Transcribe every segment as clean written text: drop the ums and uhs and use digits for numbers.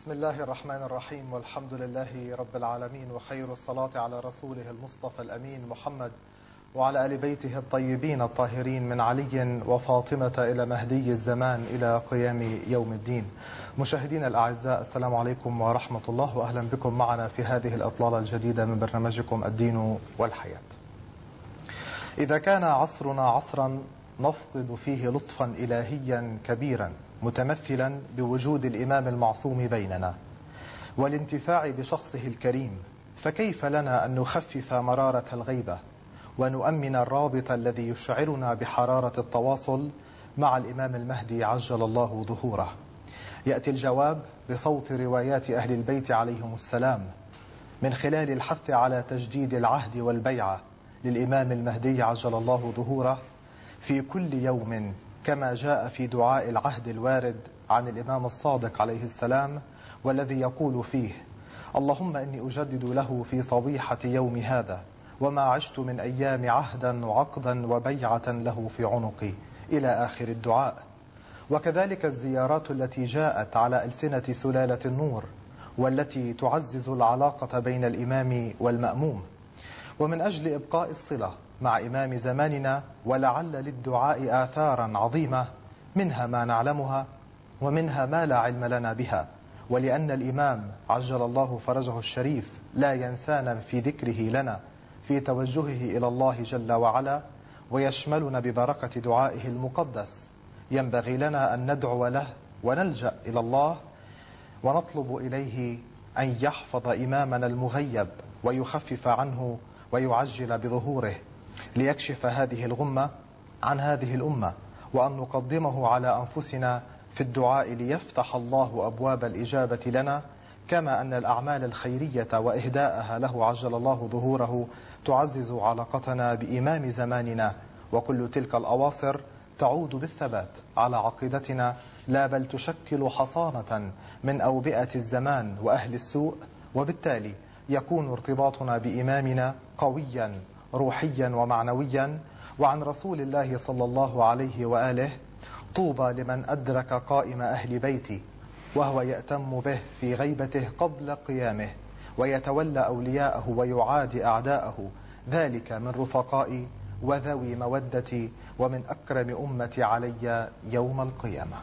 بسم الله الرحمن الرحيم، والحمد لله رب العالمين، وخير الصلاة على رسوله المصطفى الأمين محمد وعلى آل بيته الطيبين الطاهرين من علي وفاطمة إلى مهدي الزمان إلى قيام يوم الدين. مشاهدينا الأعزاء، السلام عليكم ورحمة الله، وأهلا بكم معنا في هذه الإطلالة الجديدة من برنامجكم الدين والحياة. إذا كان عصرنا عصرا نفقد فيه لطفا إلهيا كبيرا متمثلا بوجود الإمام المعصوم بيننا والانتفاع بشخصه الكريم، فكيف لنا أن نخفف مرارة الغيبة ونؤمن الرابط الذي يشعرنا بحرارة التواصل مع الإمام المهدي عجل الله ظهوره؟ يأتي الجواب بصوت روايات أهل البيت عليهم السلام من خلال الحث على تجديد العهد والبيعة للإمام المهدي عجل الله ظهوره في كل يوم، كما جاء في دعاء العهد الوارد عن الإمام الصادق عليه السلام، والذي يقول فيه: اللهم إني أجدد له في صبيحة يوم هذا وما عشت من أيام عهدا وعقدا وبيعة له في عنقي، إلى آخر الدعاء. وكذلك الزيارات التي جاءت على ألسنة سلالة النور والتي تعزز العلاقة بين الإمام والمأموم، ومن أجل إبقاء الصلة مع إمام زماننا، ولعل للدعاء آثارا عظيمة، منها ما نعلمها ومنها ما لا علم لنا بها، ولأن الإمام عجل الله فرجه الشريف لا ينسانا في ذكره لنا في توجهه إلى الله جل وعلا، ويشملنا ببركة دعائه المقدس. ينبغي لنا أن ندعو له ونلجأ إلى الله ونطلب إليه أن يحفظ إمامنا المغيب ويخفف عنه ويعجل بظهوره ليكشف هذه الغمة عن هذه الأمة، وأن نقدمه على أنفسنا في الدعاء ليفتح الله أبواب الإجابة لنا، كما أن الأعمال الخيرية وإهداءها له عجل الله ظهوره تعزز علاقتنا بإمام زماننا، وكل تلك الأواصر تعود بالثبات على عقيدتنا، لا بل تشكل حصانة من أوبئة الزمان وأهل السوء، وبالتالي يكون ارتباطنا بإمامنا قويا روحيا ومعنويا. وعن رسول الله صلى الله عليه وآله: طوبى لمن أدرك قائم أهل بيتي وهو يأتم به في غيبته قبل قيامه، ويتولى أولياءه ويعادي أعداءه، ذلك من رفقائي وذوي مودتي ومن أكرم أمتي علي يوم القيامة.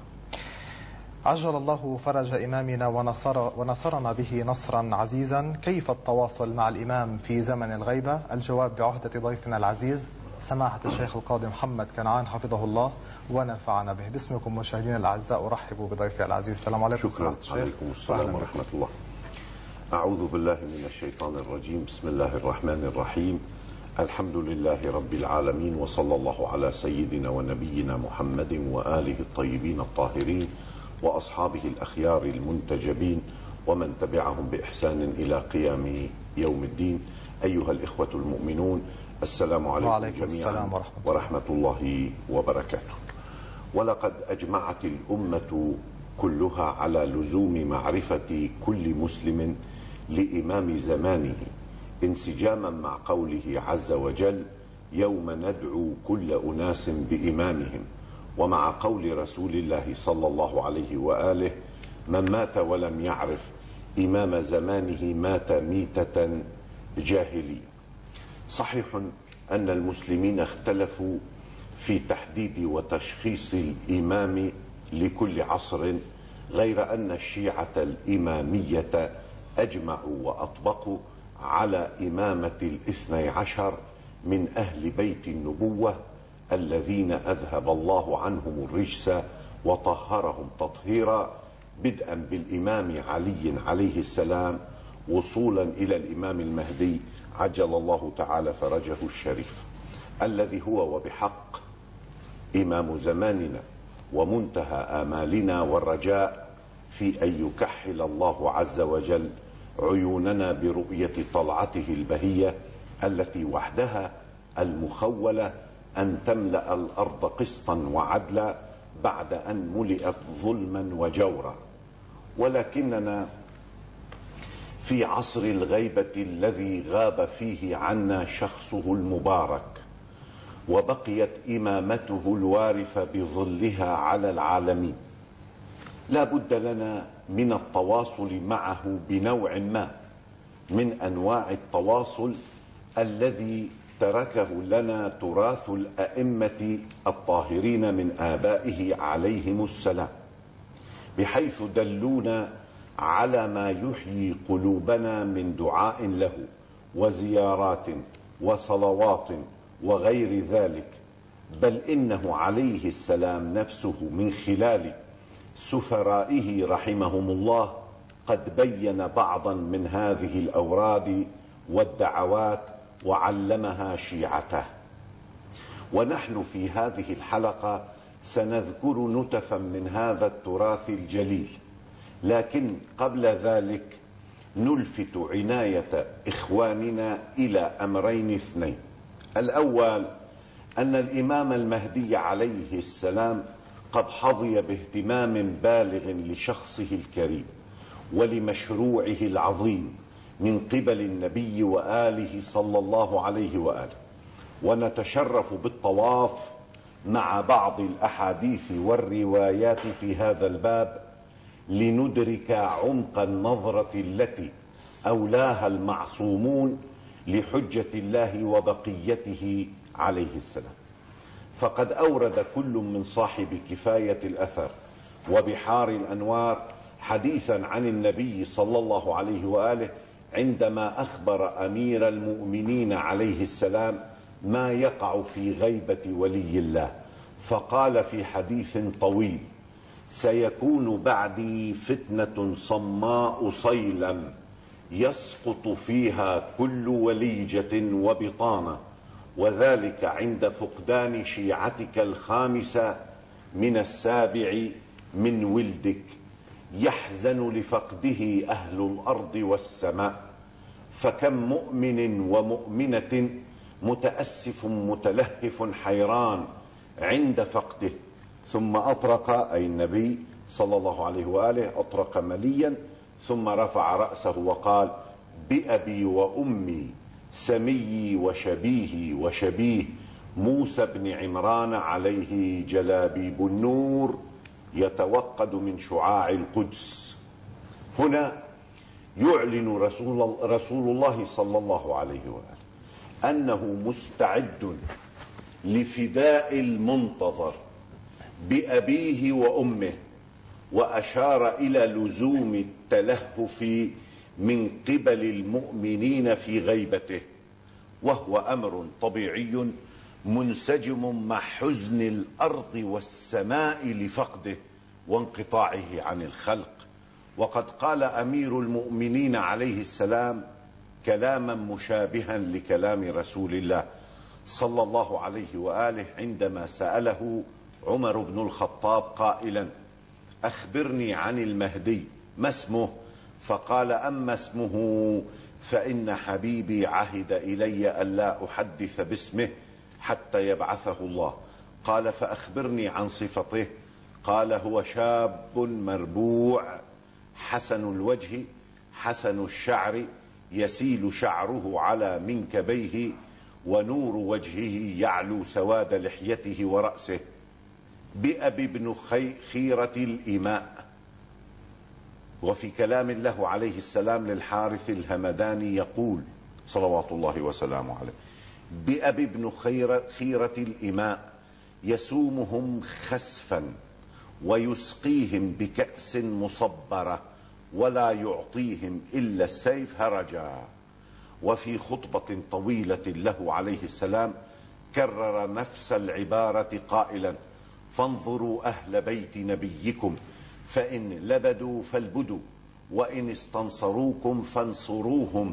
عجل الله فرج إمامنا ونصرنا به نصرا عزيزا. كيف التواصل مع الإمام في زمن الغيبة؟ الجواب بعهدة ضيفنا العزيز سماحة الشيخ القاضي محمد كنعان حفظه الله ونفعنا به. باسمكم مشاهدينا الأعزاء أرحبوا بضيفي العزيز. السلام عليكم. شكرا. عليكم السلام ورحمة الله. أعوذ بالله من الشيطان الرجيم. بسم الله الرحمن الرحيم. الحمد لله رب العالمين، وصلى الله على سيدنا ونبينا محمد وآله الطيبين الطاهرين وأصحابه الأخيار المنتجبين ومن تبعهم بإحسان إلى قيام يوم الدين. أيها الإخوة المؤمنون، السلام عليكم جميعا ورحمة الله وبركاته. ولقد أجمعت الأمة كلها على لزوم معرفة كل مسلم لإمام زمانه، انسجاما مع قوله عز وجل: يوم ندعو كل أناس بإمامهم، ومع قول رسول الله صلى الله عليه وآله: من مات ولم يعرف إمام زمانه مات ميتة جاهلية. صحيح أن المسلمين اختلفوا في تحديد وتشخيص الإمام لكل عصر، غير أن الشيعة الإمامية أجمعوا وأطبقوا على إمامة الاثني عشر من أهل بيت النبوة الذين أذهب الله عنهم الرجس وطهرهم تطهيرا، بدءا بالإمام علي عليه السلام وصولا إلى الإمام المهدي عجل الله تعالى فرجه الشريف، الذي هو وبحق إمام زماننا ومنتهى آمالنا والرجاء في أن يكحل الله عز وجل عيوننا برؤية طلعته البهية التي وحدها المخولة أن تملأ الأرض قسطا وعدلا بعد أن ملئت ظلما وجورا. ولكننا في عصر الغيبة الذي غاب فيه عنا شخصه المبارك، وبقيت إمامته الوارفة بظلها على العالمين، لا بد لنا من التواصل معه بنوع ما من أنواع التواصل الذي تركه لنا تراث الأئمة الطاهرين من آبائه عليهم السلام، بحيث دلونا على ما يحيي قلوبنا من دعاء له وزيارات وصلوات وغير ذلك. بل إنه عليه السلام نفسه من خلال سفرائه رحمهم الله قد بين بعضا من هذه الأوراد والدعوات وعلمها شيعته. ونحن في هذه الحلقة سنذكر نتفا من هذا التراث الجليل، لكن قبل ذلك نلفت عناية إخواننا إلى أمرين اثنين. الأول أن الإمام المهدي عليه السلام قد حظي باهتمام بالغ لشخصه الكريم ولمشروعه العظيم من قبل النبي وآله صلى الله عليه وآله، ونتشرف بالطواف مع بعض الأحاديث والروايات في هذا الباب لندرك عمق النظرة التي أولاها المعصومون لحجة الله وبقيته عليه السلام. فقد أورد كل من صاحب كفاية الأثر وبحار الأنوار حديثا عن النبي صلى الله عليه وآله عندما أخبر أمير المؤمنين عليه السلام ما يقع في غيبة ولي الله، فقال في حديث طويل: سيكون بعدي فتنة صماء صيلم يسقط فيها كل وليجة وبطانة، وذلك عند فقدان شيعتك الخامسة من السابع من ولدك، يحزن لفقده أهل الأرض والسماء، فكم مؤمن ومؤمنة متأسف متلهف حيران عند فقده. ثم أطرق، أي النبي صلى الله عليه وآله، أطرق مليا ثم رفع رأسه وقال: بأبي وأمي سمي وشبيه وشبيه موسى بن عمران عليه جلابيب النور يتوقد من شعاع القدس. هنا يعلن رسول الله صلى الله عليه وآله أنه مستعد لفداء المنتظر بأبيه وأمه، وأشار إلى لزوم التلهف من قبل المؤمنين في غيبته، وهو أمر طبيعي منسجم مع حزن الأرض والسماء لفقده وانقطاعه عن الخلق. وقد قال أمير المؤمنين عليه السلام كلاما مشابها لكلام رسول الله صلى الله عليه وآله عندما سأله عمر بن الخطاب قائلا: أخبرني عن المهدي، ما اسمه؟ فقال: أما اسمه فإن حبيبي عهد إلي ألا أحدث باسمه حتى يبعثه الله. قال: فأخبرني عن صفته. قال: هو شاب مربوع حسن الوجه حسن الشعر يسيل شعره على منكبيه ونور وجهه يعلو سواد لحيته ورأسه، بأبي بن خيرة الإماء. وفي كلام له عليه السلام للحارث الهمداني يقول صلوات الله وسلامه عليه: بأبي بن خيرة الإماء يسومهم خسفا ويسقيهم بكأس مصبرة ولا يعطيهم إلا السيف هرجا. وفي خطبة طويلة له عليه السلام كرر نفس العبارة قائلا: فانظروا أهل بيت نبيكم فإن لبدوا فالبدوا وإن استنصروكم فانصروهم،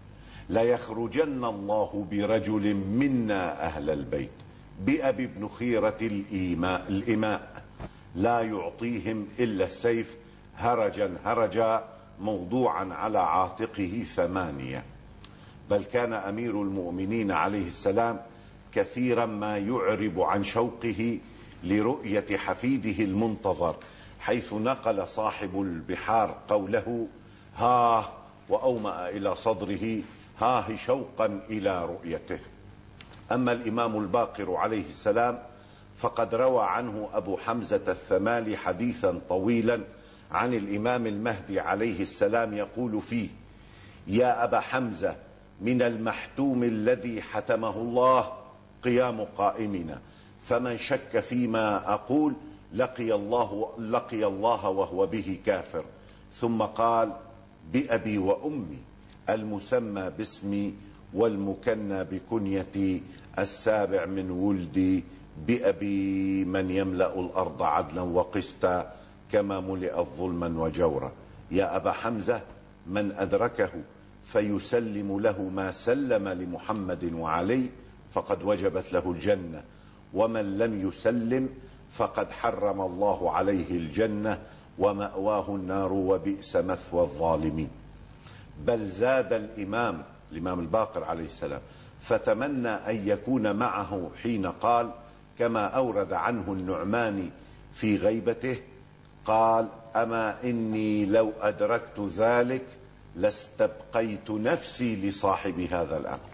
ليخرجن الله برجل منا أهل البيت بأبي بن خيرة الإماء لا يعطيهم إلا السيف هرجا هرجا موضوعا على عاتقه 8. بل كان أمير المؤمنين عليه السلام كثيرا ما يعرب عن شوقه لرؤية حفيده المنتظر، حيث نقل صاحب البحار قوله: ها، وأومأ إلى صدره: ها شوقا إلى رؤيته. أما الإمام الباقر عليه السلام فقد روى عنه أبو حمزة الثمالي حديثا طويلا عن الإمام المهدي عليه السلام يقول فيه: يا أبا حمزة، من المحتوم الذي حتمه الله قيام قائمنا، فمن شك فيما أقول لقي الله وهو به كافر. ثم قال: بأبي وأمي، المسمى باسمي والمكنى بكنيتي، السابع من ولدي، بأبي من يملأ الأرض عدلا وقسطا كما ملئت ظلما وجورا. يا أبا حمزة، من أدركه فيسلم له ما سلم لمحمد وعلي فقد وجبت له الجنة، ومن لم يسلم فقد حرم الله عليه الجنة ومأواه النار وبئس مثوى الظالمين. بل زاد الإمام الباقر عليه السلام فتمنى أن يكون معه حين قال، كما أورد عنه النعمان في غيبته، قال: أما إني لو أدركت ذلك لاستبقيت نفسي لصاحب هذا الأمر.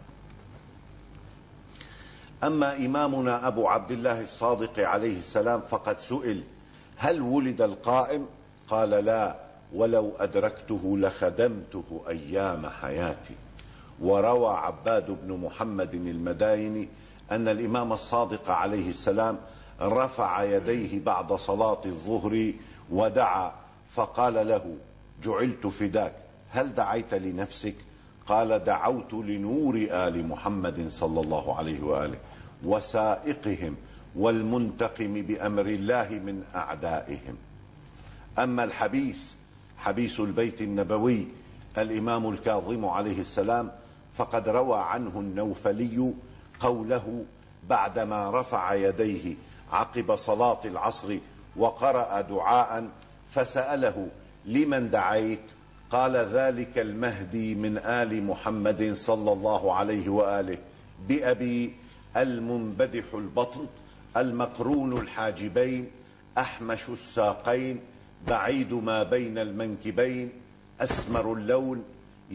أما إمامنا أبو عبد الله الصادق عليه السلام فقد سئل: هل ولد القائم؟ قال: لا، ولو أدركته لخدمته أيام حياتي. وروى عباد بن محمد المدايني أن الإمام الصادق عليه السلام رفع يديه بعد صلاة الظهر ودعا، فقال له: جعلت فداك، هل دعيت لنفسك؟ قال: دعوت لنور آل محمد صلى الله عليه وآله وسائقهم والمنتقم بأمر الله من أعدائهم. أما حبيس البيت النبوي الإمام الكاظم عليه السلام فقد روى عنه النوفلي قوله بعدما رفع يديه عقب صلاة العصر وقرأ دعاء فسأله: لمن دعيت؟ قال: ذلك المهدي من آل محمد صلى الله عليه وآله، بأبي، المنبدح البطن، المقرون الحاجبين، أحمش الساقين، بعيد ما بين المنكبين، أسمر اللون،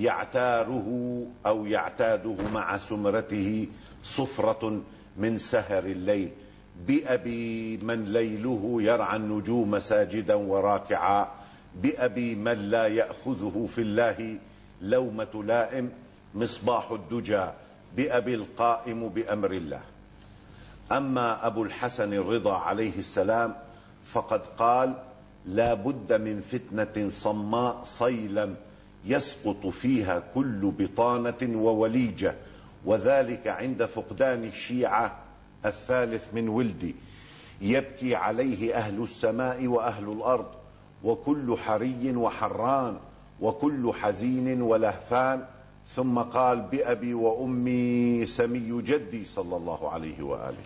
يعتاده مع سمرته صفرة من سهر الليل، بأبي من ليله يرعى النجوم ساجدا وراكعا، بأبي من لا يأخذه في الله لومة لائم، مصباح الدجى، بأبي القائم بأمر الله. أما أبو الحسن الرضا عليه السلام فقد قال: لا بد من فتنة صماء صيلم يسقط فيها كل بطانة ووليجة، وذلك عند فقدان الشيعة الثالث من ولدي، يبكي عليه أهل السماء وأهل الأرض، وكل حري وحران، وكل حزين ولهفان. ثم قال: بأبي وأمي سمي جدي صلى الله عليه وآله،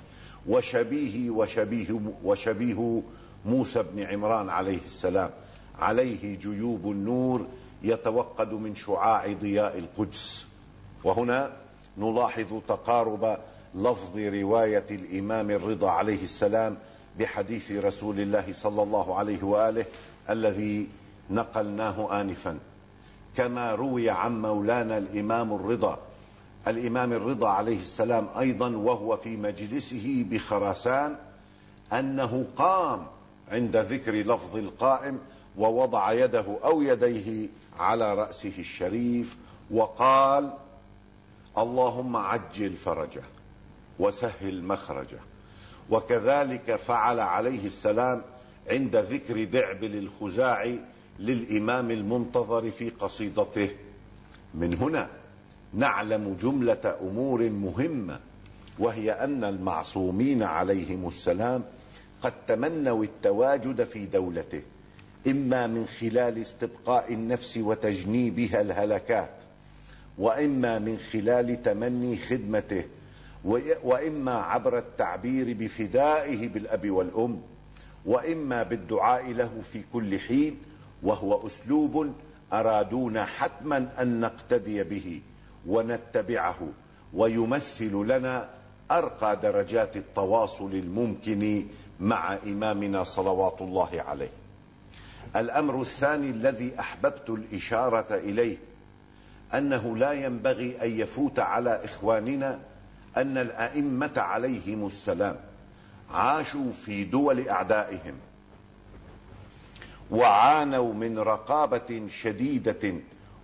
وشبيه موسى بن عمران عليه السلام، عليه جيوب النور يتوقد من شعاع ضياء القدس. وهنا نلاحظ تقارب لفظ رواية الإمام الرضا عليه السلام بحديث رسول الله صلى الله عليه وآله الذي نقلناه آنفا، كما روي عن مولانا الإمام الرضا عليه السلام أيضا وهو في مجلسه بخراسان أنه قام عند ذكر لفظ القائم ووضع يده أو يديه على رأسه الشريف وقال: اللهم عجل فرجه وسهل مخرجه. وكذلك فعل عليه السلام عند ذكر دعبل الخزاعي للإمام المنتظر في قصيدته. من هنا نعلم جملة أمور مهمة، وهي أن المعصومين عليهم السلام قد تمنوا التواجد في دولته، إما من خلال استبقاء النفس وتجنيبها الهلكات، وإما من خلال تمني خدمته، وإما عبر التعبير بفدائه بالأب والأم، وإما بالدعاء له في كل حين، وهو أسلوب أرادونا حتما أن نقتدي به ونتبعه، ويمثل لنا أرقى درجات التواصل الممكن مع إمامنا صلوات الله عليه. الأمر الثاني الذي أحببت الإشارة إليه أنه لا ينبغي أن يفوت على إخواننا أن الأئمة عليهم السلام عاشوا في دول أعدائهم، وعانوا من رقابة شديدة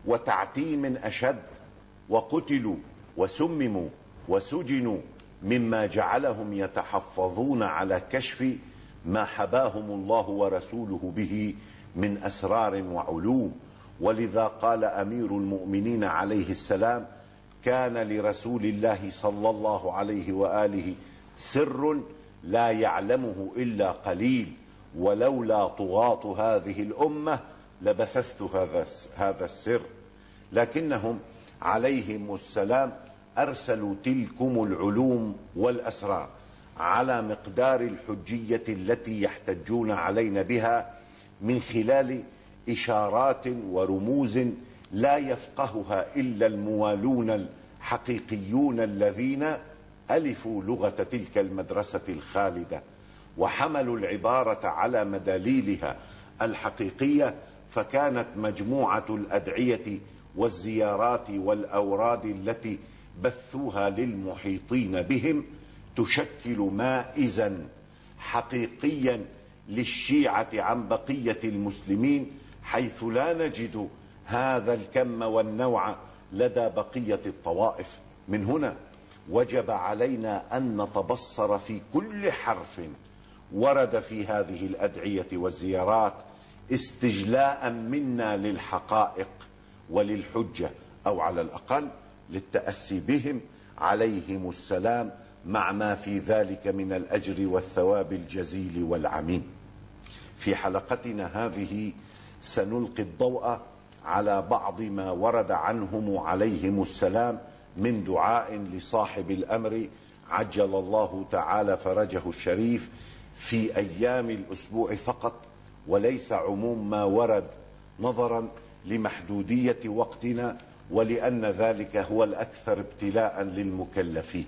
وتعتيم أشد، وقتلوا وسمموا وسجنوا، مما جعلهم يتحفظون على كشف ما حباهم الله ورسوله به من أسرار وعلوم. ولذا قال أمير المؤمنين عليه السلام: كان لرسول الله صلى الله عليه وآله سر لا يعلمه إلا قليل، ولولا طغاة هذه الأمة لبثثت هذا السر. لكنهم عليهم السلام أرسلوا تلكم العلوم والأسرار على مقدار الحجية التي يحتجون علينا بها، من خلال إشارات ورموز لا يفقهها إلا الموالون الحقيقيون الذين ألفوا لغة تلك المدرسة الخالدة، وحملوا العبارة على مداليلها الحقيقية. فكانت مجموعة الأدعية والزيارات والأوراد التي بثوها للمحيطين بهم تشكل مائزا حقيقيا للشيعة عن بقية المسلمين، حيث لا نجد هذا الكم والنوع لدى بقية الطوائف. من هنا وجب علينا أن نتبصر في كل حرف ورد في هذه الأدعية والزيارات استجلاء منا للحقائق وللحجة، أو على الأقل للتأسي بهم عليهم السلام، مع ما في ذلك من الأجر والثواب الجزيل والعميم. في حلقتنا هذه سنلقي الضوء على بعض ما ورد عنهم عليهم السلام من دعاء لصاحب الأمر عجل الله تعالى فرجه الشريف في أيام الأسبوع فقط، وليس عموم ما ورد، نظرا لمحدودية وقتنا ولأن ذلك هو الأكثر ابتلاء للمكلفين.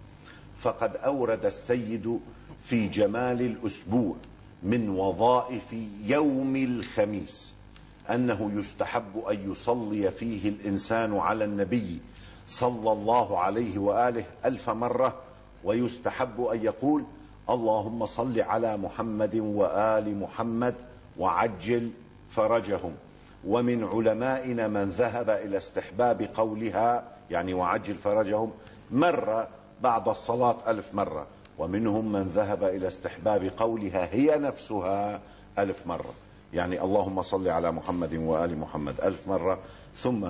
فقد أورد السيد في جمال الأسبوع من وظائف يوم الخميس أنه يستحب أن يصلي فيه الإنسان على النبي صلى الله عليه وآله 1000 مرة، ويستحب أن يقول: اللهم صل على محمد وآل محمد وعجل فرجهم. ومن علمائنا من ذهب إلى استحباب قولها، يعني وعجل فرجهم، مرة بعد الصلاة 1000 مرة، ومنهم من ذهب إلى استحباب قولها هي نفسها 1000 مرة، يعني اللهم صل على محمد وآل محمد 1000 مرة، ثم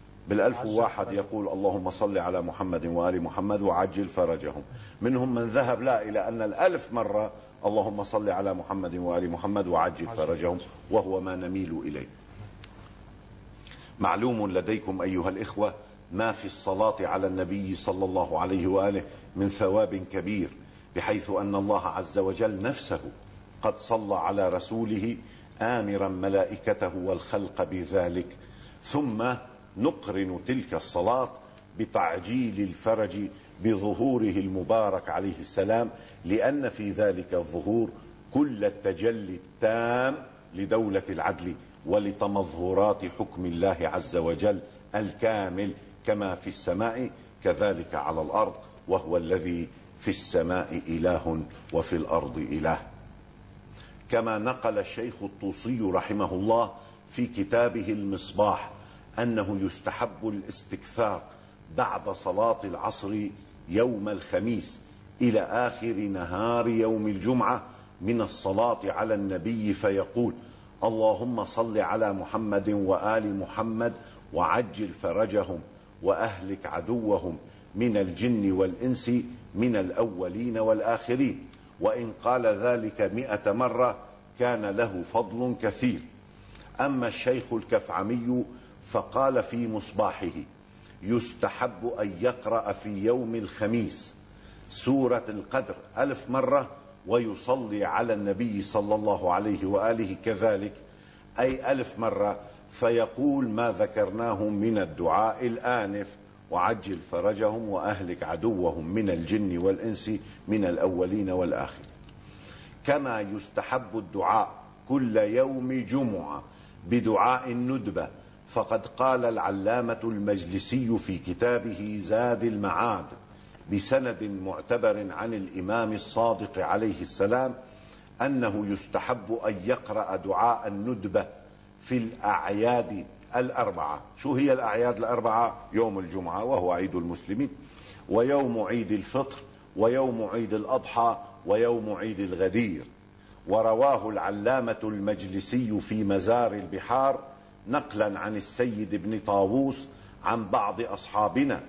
بال1001 يقول اللهم صل على محمد وآل محمد وعجل فرجهم. منهم من ذهب لا إلى أن 1000 مرة اللهم صل على محمد وآل محمد وعجل فرجهم، وهو ما نميل إليه. معلوم لديكم أيها الإخوة ما في الصلاة على النبي صلى الله عليه وآله من ثواب كبير، بحيث أن الله عز وجل نفسه قد صلى على رسوله آمرا ملائكته والخلق بذلك. ثم نقرن تلك الصلاة بتعجيل الفرج بظهوره المبارك عليه السلام، لأن في ذلك الظهور كل التجلي التام لدولة العدل ولتمظهرات حكم الله عز وجل الكامل، كما في السماء كذلك على الأرض، وهو الذي في السماء إله وفي الأرض إله. كما نقل الشيخ الطوسي رحمه الله في كتابه المصباح أنه يستحب الاستكثار بعد صلاة العصر يوم الخميس إلى آخر نهار يوم الجمعة من الصلاة على النبي، فيقول: اللهم صل على محمد وآل محمد وعجل فرجهم وأهلك عدوهم من الجن والإنس من الأولين والآخرين. وإن قال ذلك 100 مرة كان له فضل كثير. أما الشيخ الكفعمي فقال في مصباحه: يستحب أن يقرأ في يوم الخميس سورة القدر 1000 مرة، ويصلي على النبي صلى الله عليه وآله كذلك، أي 1000 مرة، فيقول ما ذكرناه من الدعاء الآنف: وعجل فرجهم وأهلك عدوهم من الجن والإنس من الأولين والآخرين. كما يستحب الدعاء كل يوم جمعة بدعاء الندبة، فقد قال العلامة المجلسي في كتابه زاد المعاد بسند معتبر عن الإمام الصادق عليه السلام أنه يستحب أن يقرأ دعاء الندبة في الأعياد الأربعة. شو هي الأعياد الأربعة؟ يوم الجمعة وهو عيد المسلمين، ويوم عيد الفطر، ويوم عيد الأضحى، ويوم عيد الغدير. ورواه العلامة المجلسي في مزار البحار نقلا عن السيد بن طاووس عن بعض أصحابنا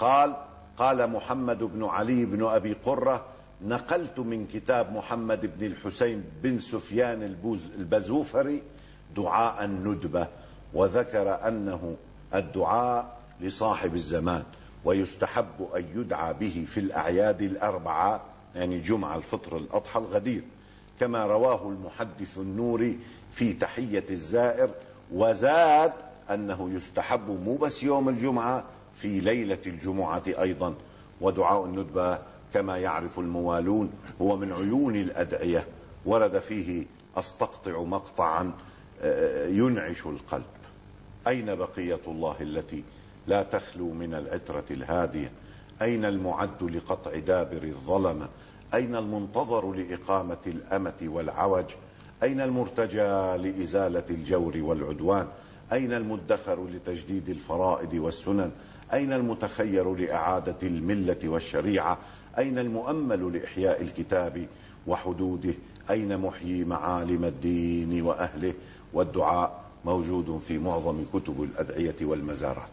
قال محمد بن علي بن أبي قرة: نقلت من كتاب محمد بن الحسين بن سفيان البزوفري دعاء الندبة، وذكر أنه الدعاء لصاحب الزمان، ويستحب أن يدعى به في الأعياد الأربعة، يعني الجمعة، الفطر، الأضحى، الغدير، كما رواه المحدث النوري في تحية الزائر، وزاد أنه يستحب مو بس يوم الجمعة، في ليلة الجمعة أيضا. ودعاء الندبة كما يعرف الموالون هو من عيون الأدعية، ورد فيه: أستقطع مقطعا ينعش القلب. أين بقية الله التي لا تخلو من العترة الهادية؟ أين المعد لقطع دابر الظلمة؟ أين المنتظر لإقامة الأمة والعوج؟ أين المرتجى لإزالة الجور والعدوان؟ أين المدخر لتجديد الفرائض والسنن؟ أين المتخير لإعادة الملة والشريعة؟ أين المؤمل لإحياء الكتاب وحدوده؟ أين محيي معالم الدين وأهله؟ والدعاء موجود في معظم كتب الأدعية والمزارات.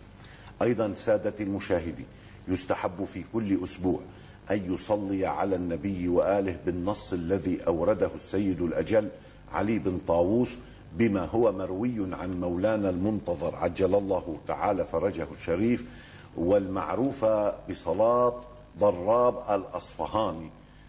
أيضا سادة المشاهدين، يستحب في كل أسبوع أن يصلي على النبي وآله بالنص الذي أورده السيد الأجل علي بن طاووس، بما هو مروي عن مولانا المنتظر عجل الله تعالى فرجه الشريف، والمعروفة بصلاة ضراب الأصفهاني،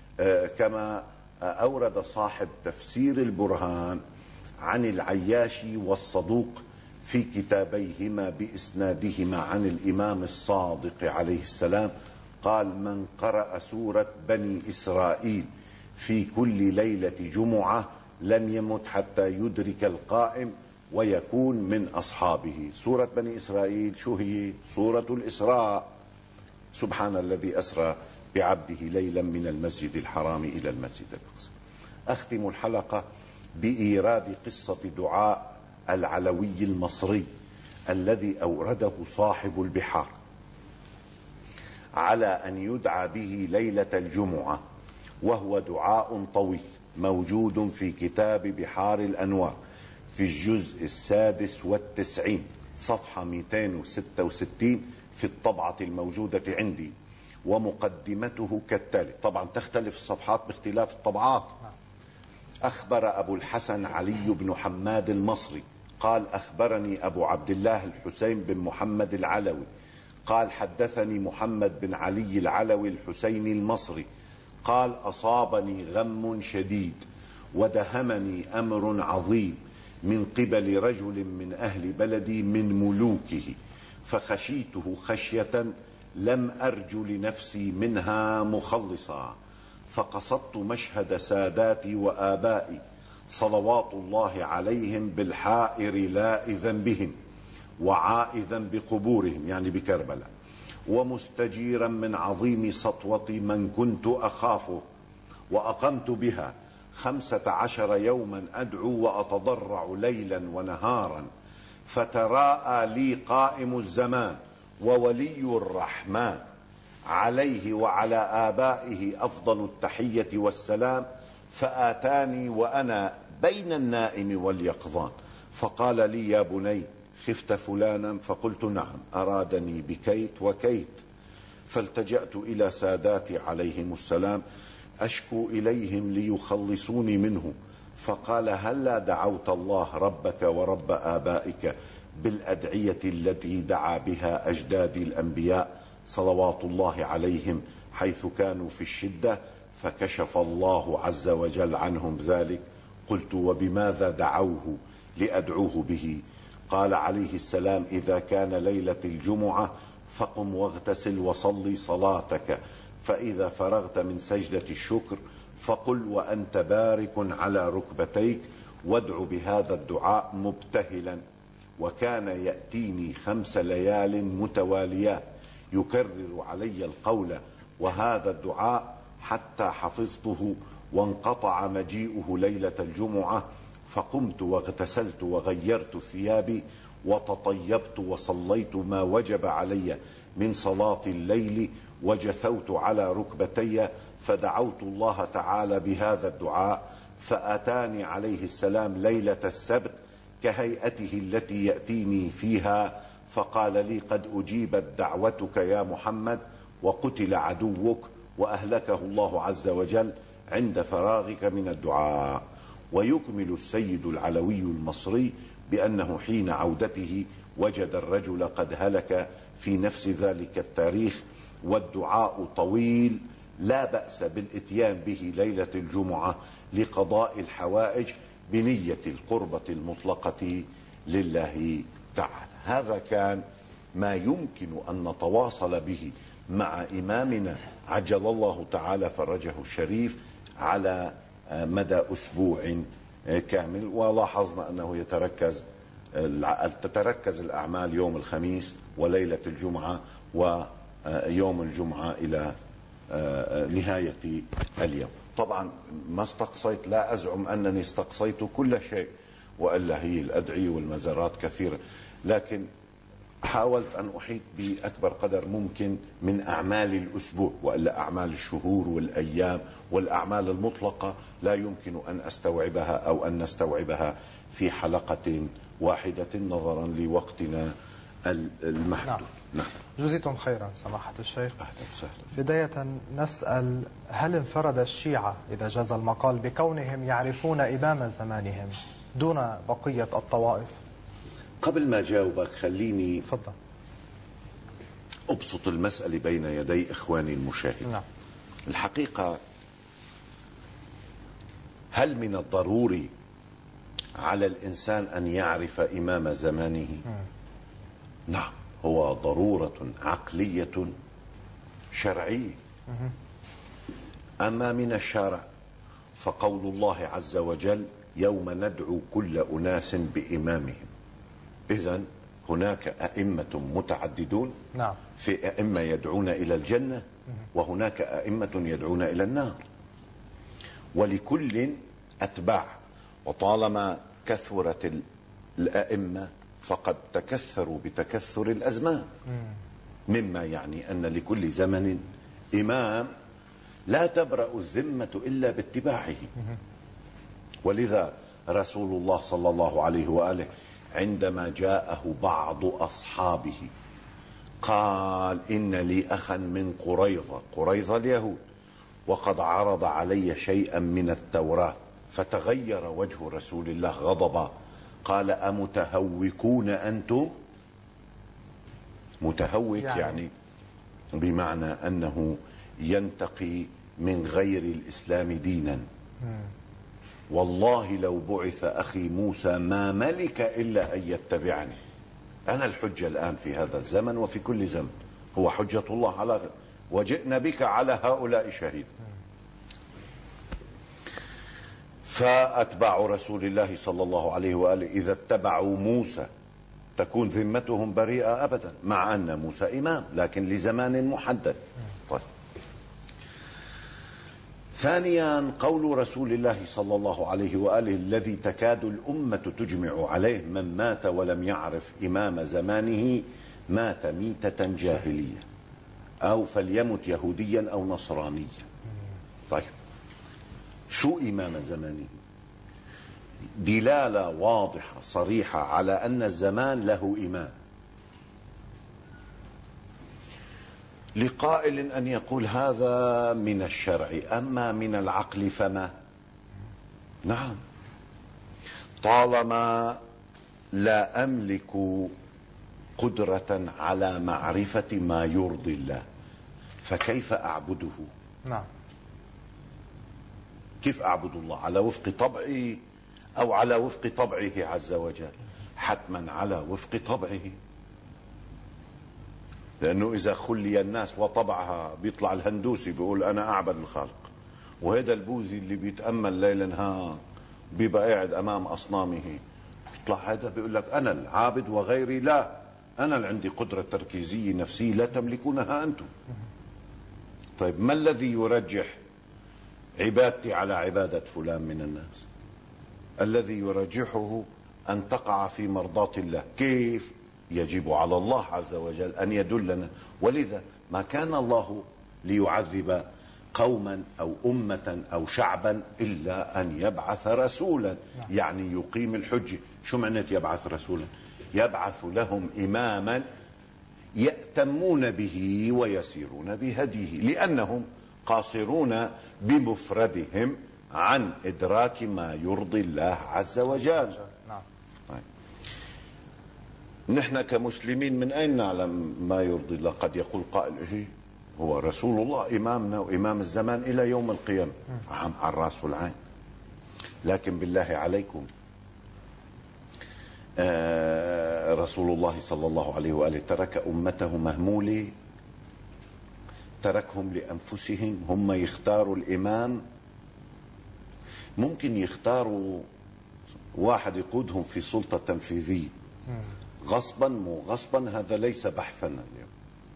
كما أورد صاحب تفسير البرهان عن العياشي والصدوق في كتابيهما بإسنادهما عن الإمام الصادق عليه السلام قال: من قرأ سورة بني إسرائيل في كل ليلة جمعة لم يمت حتى يدرك القائم ويكون من أصحابه. سورة بني إسرائيل شو هي؟ سورة الإسراء. سبحان الذي أسرى بعبده ليلا من المسجد الحرام إلى المسجد الأقصى. أختم الحلقة بإيراد قصة دعاء العلوي المصري الذي أورده صاحب البحار على أن يدعى به ليلة الجمعة، وهو دعاء طويل موجود في كتاب بحار الأنوار في الجزء 96 صفحة 266 في الطبعة الموجودة عندي. ومقدمته كالتالي، طبعا تختلف الصفحات باختلاف الطبعات. أخبر أبو الحسن علي بن حماد المصري قال: أخبرني أبو عبد الله الحسين بن محمد العلوي قال: حدثني محمد بن علي العلوي الحسيني المصري قال: أصابني غم شديد ودهمني أمر عظيم من قبل رجل من أهل بلدي من ملوكه، فخشيته خشية لم أرج لنفسي منها مخلصا، فقصدت مشهد ساداتي وآبائي صلوات الله عليهم بالحائر لائذا بهم وعائذا بقبورهم، يعني بكربلاء، ومستجيرا من عظيم سطوة من كنت أخافه، وأقمت بها 15 يوما أدعو وأتضرع ليلا ونهارا، فتراءى لي قائم الزمان وولي الرحمن عليه وعلى آبائه أفضل التحية والسلام، فآتاني وأنا بين النائم واليقظان، فقال لي: يا بني، خفت فلانا؟ فقلت: نعم، أرادني بكيت وكيت. فالتجأت إلى ساداتي عليهم السلام أشكو إليهم ليخلصوني منه، فقال: هلا دعوت الله ربك ورب آبائك بالأدعية التي دعا بها أجدادي الأنبياء صلوات الله عليهم حيث كانوا في الشدة، فكشف الله عز وجل عنهم ذلك. قلت: وبماذا دعوه لأدعوه به؟ قال عليه السلام: إذا كان ليلة الجمعة فقم واغتسل وصلي صلاتك، فإذا فرغت من سجدة الشكر فقل وأنت بارك على ركبتيك وادع بهذا الدعاء مبتهلا. وكان يأتيني 5 ليال متواليات يكرر علي القول وهذا الدعاء حتى حفظته وانقطع مجيئه ليلة الجمعة، فقمت واغتسلت وغيرت ثيابي وتطيبت وصليت ما وجب علي من صلاة الليل، وجثوت على ركبتي فدعوت الله تعالى بهذا الدعاء، فأتاني عليه السلام ليلة السبت كهيئته التي يأتيني فيها، فقال لي: قد أجيبت دعوتك يا محمد، وقتل عدوك وأهلكه الله عز وجل عند فراغك من الدعاء. ويكمل السيد العلوي المصري بأنه حين عودته وجد الرجل قد هلك في نفس ذلك التاريخ، والدعاء طويل، لا بأس بالإتيان به ليلة الجمعة لقضاء الحوائج بنية القربة المطلقة لله تعالى. هذا كان ما يمكن أن نتواصل به مع إمامنا عجل الله تعالى فرجه الشريف على مدى أسبوع كامل. ولاحظنا أنه تتركز الأعمال يوم الخميس وليلة الجمعة ويوم الجمعة إلى نهاية اليوم. طبعا ما استقصيت، لا أزعم أنني استقصيت كل شيء، وإلا هي الأدعية والمزارات كثيرة، لكن حاولت أن أحيط بأكبر قدر ممكن من أعمال الأسبوع، وإلا أعمال الشهور والأيام والأعمال المطلقة لا يمكن أن أستوعبها أو أن نستوعبها في حلقة واحدة نظرا لوقتنا المحدود. نعم. جزيتم خيرا سماحة الشيخ. أهلا وسهلا. بداية نسأل: هل انفرد الشيعة إذا جاز المقال بكونهم يعرفون إمام زمانهم دون بقية الطوائف؟ قبل ما جاوبك خليني تفضل أبسط المسألة بين يدي إخواني المشاهدين. نعم. الحقيقة، هل من الضروري على الإنسان أن يعرف إمام زمانه؟ نعم، هو ضرورة عقلية شرعية. أما من الشارع فقول الله عز وجل: يوم ندعو كل أناس بإمامهم. إذن هناك أئمة متعددون. نعم. في أئمة يدعون إلى الجنة، وهناك أئمة يدعون إلى النار، ولكل أتباع. وطالما كثرت الأئمة فقد تكثروا بتكثر الأزمان، مما يعني أن لكل زمن إمام لا تبرأ الذمة إلا باتباعه. ولذا رسول الله صلى الله عليه وآله عندما جاءه بعض أصحابه قال: إن لي أخا من قريظة اليهود، وقد عرض علي شيئا من التوراة. فتغير وجه رسول الله غضبا، قال: أمتهوكون أنتم؟ متهوك يعني بمعنى أنه ينتقي من غير الإسلام دينا. والله لو بعث أخي موسى ما ملك إلا أن يتبعني. أنا الحجة الآن في هذا الزمن وفي كل زمن، هو حجة الله على وجئنا بك على هؤلاء شهيد. فأتباع رسول الله صلى الله عليه وآله إذا اتبعوا موسى تكون ذمتهم بريئة أبدا، مع أن موسى إمام لكن لزمان محدد. طيب. ثانيا، قول رسول الله صلى الله عليه وآله الذي تكاد الأمة تجمع عليه: من مات ولم يعرف إمام زمانه مات ميتة جاهلية، أو فليمت يهوديا أو نصرانيا. طيب، شو إمام زمانه؟ دلالة واضحة صريحة على أن الزمان له إمام. لقائل أن يقول هذا من الشرع، أما من العقل فما؟ نعم، طالما لا أملك قدرة على معرفة ما يرضي الله فكيف أعبده؟ نعم. كيف أعبد الله؟ على وفق طبعي أو على وفق طبعه عز وجل؟ حتما على وفق طبعه، لأنه إذا خلي الناس وطبعها بيطلع الهندوسي بيقول أنا أعبد الخالق، وهذا البوذي اللي بيتأمل ليل نهار بيبقى قاعد أمام أصنامه بيطلع هذا بيقول لك أنا العابد وغيري لا، أنا اللي عندي قدرة تركيزية نفسية لا تملكونها أنتم. طيب، ما الذي يرجح عبادتي على عبادة فلان من الناس. الذي يرجحه أن تقع في مرضاة الله. كيف؟ يجب على الله عز وجل أن يدلنا. ولذا ما كان الله ليعذب قوما أو أمة أو شعبا إلا أن يبعث رسولا، يعني يقيم الحجة. شو معنى يبعث رسولا؟ يبعث لهم إماما يأتمون به ويسيرون بهديه، لأنهم قاصرون بمفردهم عن إدراك ما يرضي الله عز وجل. نحن كمسلمين من أين نعلم ما يرضي الله؟ قد يقول قائل إيه هو رسول الله إمامنا وإمام الزمان إلى يوم القيامة، على الرأس والعين. لكن بالله عليكم، رسول الله صلى الله عليه وآله ترك أمته مهمولة، تركهم لأنفسهم، هم يختاروا الإمام. ممكن يختاروا واحد يقودهم في سلطة تنفيذية غصبا مو غصبا، هذا ليس بحثا اليوم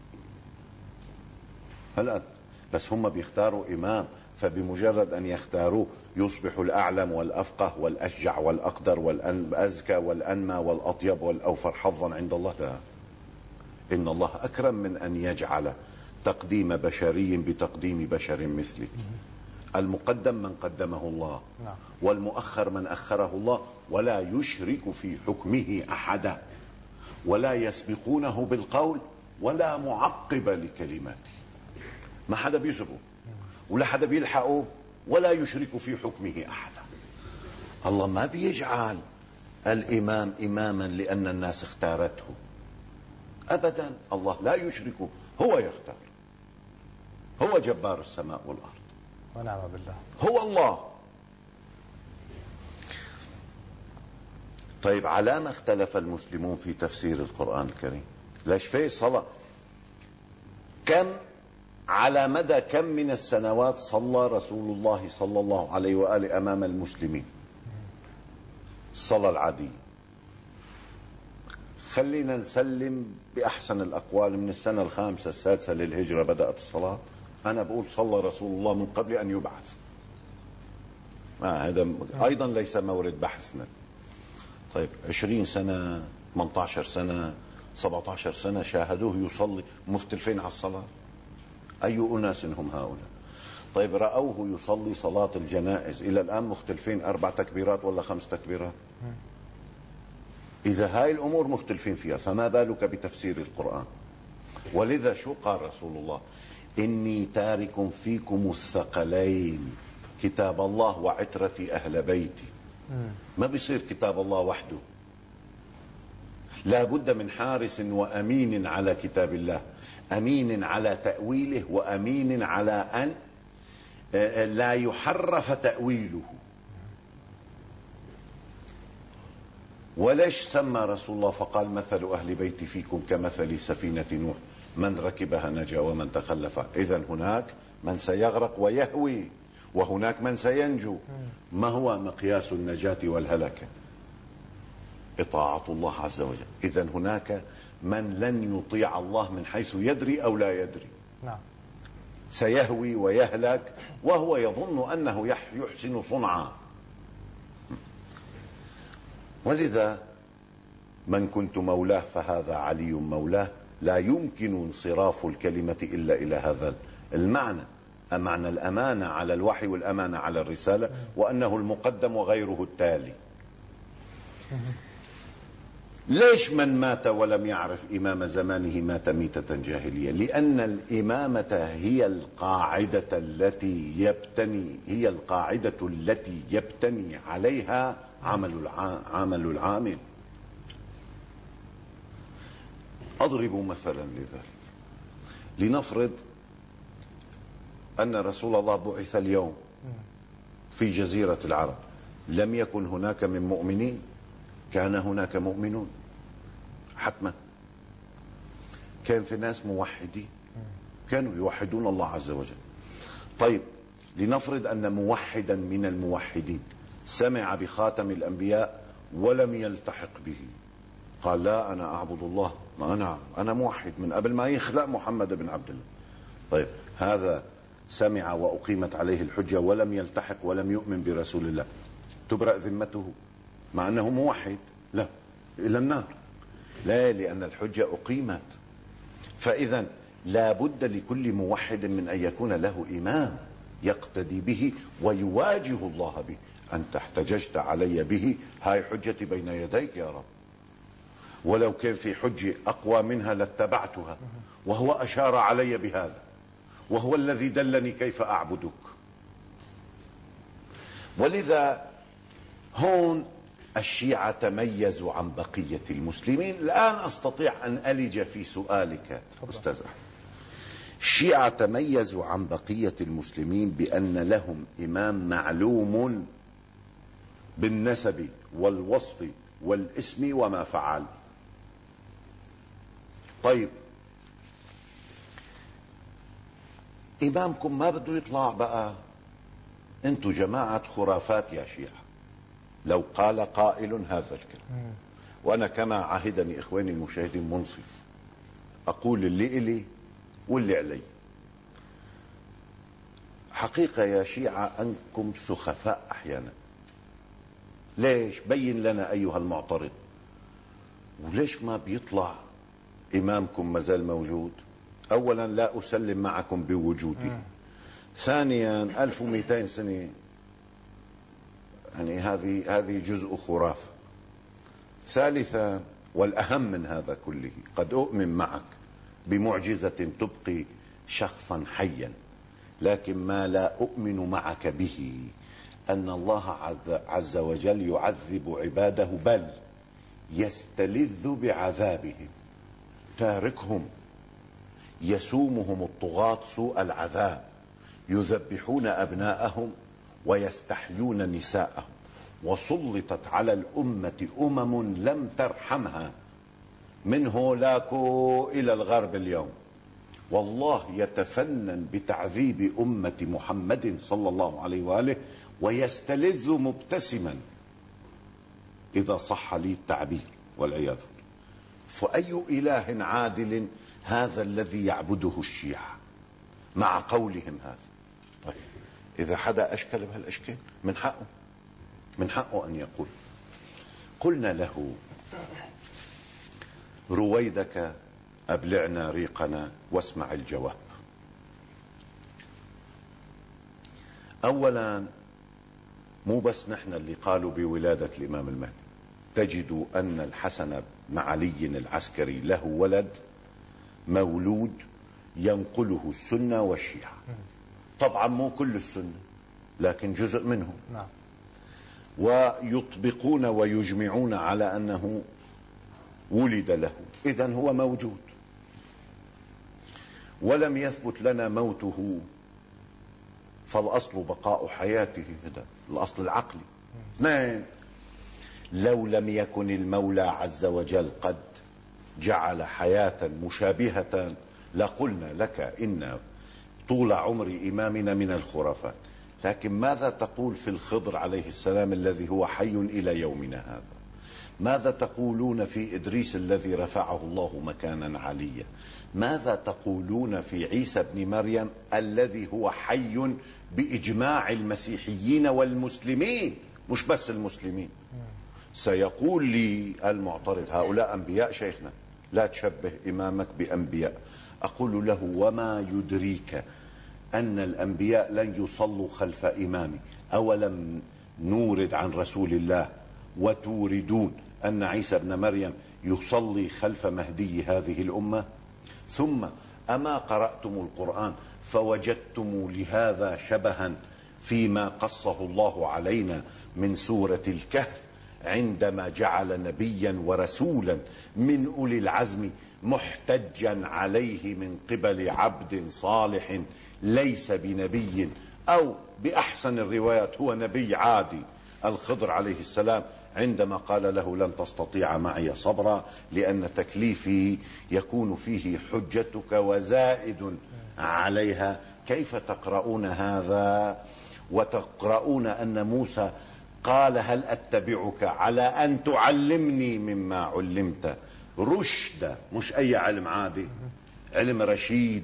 هلا، بس هم بيختاروا إمام، فبمجرد أن يختاروه يصبح الأعلم والأفقه والأشجع والأقدر والأزكى والأنمى والأطيب والأوفر حظا عند الله. لا، إن الله أكرم من أن يجعل تقديم بشري بتقديم بشر مثله. المقدم من قدمه الله، والمؤخر من أخره الله، ولا يشرك في حكمه أحدا، ولا يسبقونه بالقول ولا معقب لكلماته. ما حدا بيسبقه ولا حدا بيلحقه ولا يشرك في حكمه أحدا. الله ما بيجعل الإمام إماما لأن الناس اختارته أبدا. الله لا يشركه، هو يختار، هو جبار السماء والأرض، ونعم بالله، هو الله. طيب على ما اختلف المسلمون في تفسير القرآن الكريم؟ ليش في صلاة؟ كم على مدى كم من السنوات صلى رسول الله صلى الله عليه وآله أمام المسلمين الصلاة العادية؟ خلينا نسلم بأحسن الأقوال من السنة الخامسة السادسة للهجرة بدأت الصلاة. أنا بقول صلى رسول الله من قبل أن يبعث. هذا أيضا ليس مورد بحثنا. طيب 20 سنة 18 سنة 17 سنة شاهدوه يصلي، مختلفين على الصلاة. أي أناس هم هؤلاء؟ طيب رأوه يصلي صلاة الجنائز، إلى الآن مختلفين، 4 تكبيرات ولا 5 تكبيرات؟ إذا هاي الأمور مختلفين فيها، فما بالك بتفسير القرآن؟ ولذا شو قال رسول الله؟ إني تارك فيكم الثقلين، كتاب الله وعترتي أهل بيتي. ما بيصير كتاب الله وحده، لا بد من حارس وأمين على كتاب الله، أمين على تأويله، وأمين على أن لا يحرف تأويله. وليش سمى رسول الله فقال مثل أهل بيتي فيكم كمثل سفينة نوح، من ركبها نجا ومن تخلف؟ إذن هناك من سيغرق ويهوي، وهناك من سينجو. ما هو مقياس النجاة والهلكة؟ إطاعة الله عز وجل. إذن هناك من لن يطيع الله من حيث يدري أو لا يدري، سيهوي ويهلك وهو يظن أنه يحسن صنعا. ولذا من كنت مولاه فهذا علي مولاه، لا يمكن انصراف الكلمة إلا إلى هذا المعنى، معنى الأمانة على الوحي والأمانة على الرسالة، وأنه المقدم وغيره التالي. ليش من مات ولم يعرف إمام زمانه مات ميتة جاهلية؟ لأن الإمامة هي القاعدة التي يبتني عليها عمل العامل. أضرب مثلا لذلك. لنفرض أن رسول الله بعث اليوم في جزيرة العرب، لم يكن هناك من مؤمنين، كان هناك مؤمنون حتما. كان في ناس موحدين كانوا يوحدون الله عز وجل. طيب لنفرض أن موحدا من الموحدين سمع بخاتم الأنبياء ولم يلتحق به، قال لا أنا أعبد الله، ما أنا موحد من قبل ما يخلق محمد بن عبد الله. طيب هذا سمع وأقيمت عليه الحجة ولم يلتحق ولم يؤمن برسول الله تبرأ ذمته مع أنه موحد؟ لا، إلى النار. لا، لأن الحجة أقيمت. فإذا لا بد لكل موحد من أن يكون له إمام يقتدي به ويواجه الله به. أنت احتججت علي به، هاي حجتي بين يديك يا رب، ولو كان في حجة أقوى منها لاتبعتها، وهو أشار علي بهذا، وهو الذي دلني كيف أعبدك. ولذا هون الشيعة تميزوا عن بقية المسلمين. الآن أستطيع أن ألج في سؤالك أستاذ أحمد. الشيعة تميزوا عن بقية المسلمين بأن لهم إمام معلوم بالنسب والوصف والاسم وما فعل. طيب، إمامكم ما بده يطلع بقى؟ أنتم جماعة خرافات يا شيعة. لو قال قائل هذا الكلام، وأنا كما عهدني إخواني المشاهدين منصف، أقول اللي إلي واللي علي. حقيقة يا شيعة أنكم سخفاء أحيانا. ليش؟ بين لنا أيها المعترض. وليش ما بيطلع إمامكم مازال موجود؟ أولا لا أسلم معكم بوجودي. ثانيا 1200 سنة، يعني هذه جزء خرافة. ثالثا والأهم من هذا كله، قد أؤمن معك بمعجزة تبقي شخصا حيا، لكن ما لا أؤمن معك به أن الله عز وجل يعذب عباده، بل يستلذ بعذابهم. تاركهم يسومهم الطغاة سوء العذاب، يذبحون أبناءهم ويستحيون نساءهم، وسلطت على الأمة أمم لم ترحمها من هولاكو إلى الغرب اليوم. والله يتفنن بتعذيب أمة محمد صلى الله عليه وآله ويستلذ مبتسما، إذا صح لي التعبير، والعياذ بالله. فأي إله عادل هذا الذي يعبده الشيعة مع قولهم هذا؟ طيب، إذا حدا أشكل بهالأشكال من حقه أن يقول. قلنا له رويدك أبلعنا ريقنا واسمع الجواب. أولا، مو بس نحن اللي قالوا بولادة الإمام المهدي. تجد أن الحسن بن علي العسكري له ولد مولود ينقله السنة والشيعة. طبعا مو كل السنة، لكن جزء منهم. ويطبقون ويجمعون على أنه ولد له، إذن هو موجود. ولم يثبت لنا موته، فالأصل بقاء حياته، هذا الأصل العقلي. اثنين، لو لم يكن المولى عز وجل قد جعل حياة مشابهة لقلنا لك إن طول عمر إمامنا من الخرافات. لكن ماذا تقول في الخضر عليه السلام الذي هو حي إلى يومنا هذا؟ ماذا تقولون في إدريس الذي رفعه الله مكانا عليا؟ ماذا تقولون في عيسى بن مريم الذي هو حي بإجماع المسيحيين والمسلمين، مش بس المسلمين؟ سيقول لي المعترض هؤلاء أنبياء شيخنا، لا تشبه إمامك بأنبياء. أقول له وما يدريك أن الأنبياء لن يصلوا خلف إمامي؟ أولم نورد عن رسول الله وتوردون أن عيسى بن مريم يصلي خلف مهدي هذه الأمة؟ ثم أما قرأتم القرآن فوجدتم لهذا شبها فيما قصه الله علينا من سورة الكهف، عندما جعل نبيا ورسولا من أولي العزم محتجا عليه من قبل عبد صالح ليس بنبي، أو بأحسن الروايات هو نبي عادي، الخضر عليه السلام، عندما قال له لن تستطيع معي صبرا لأن تكليفي يكون فيه حجتك وزائد عليها. كيف تقرؤون هذا وتقرؤون أن موسى قال هل أتبعك على أن تعلمني مما علمت رشدا؟ مش أي علم عادي، علم رشيد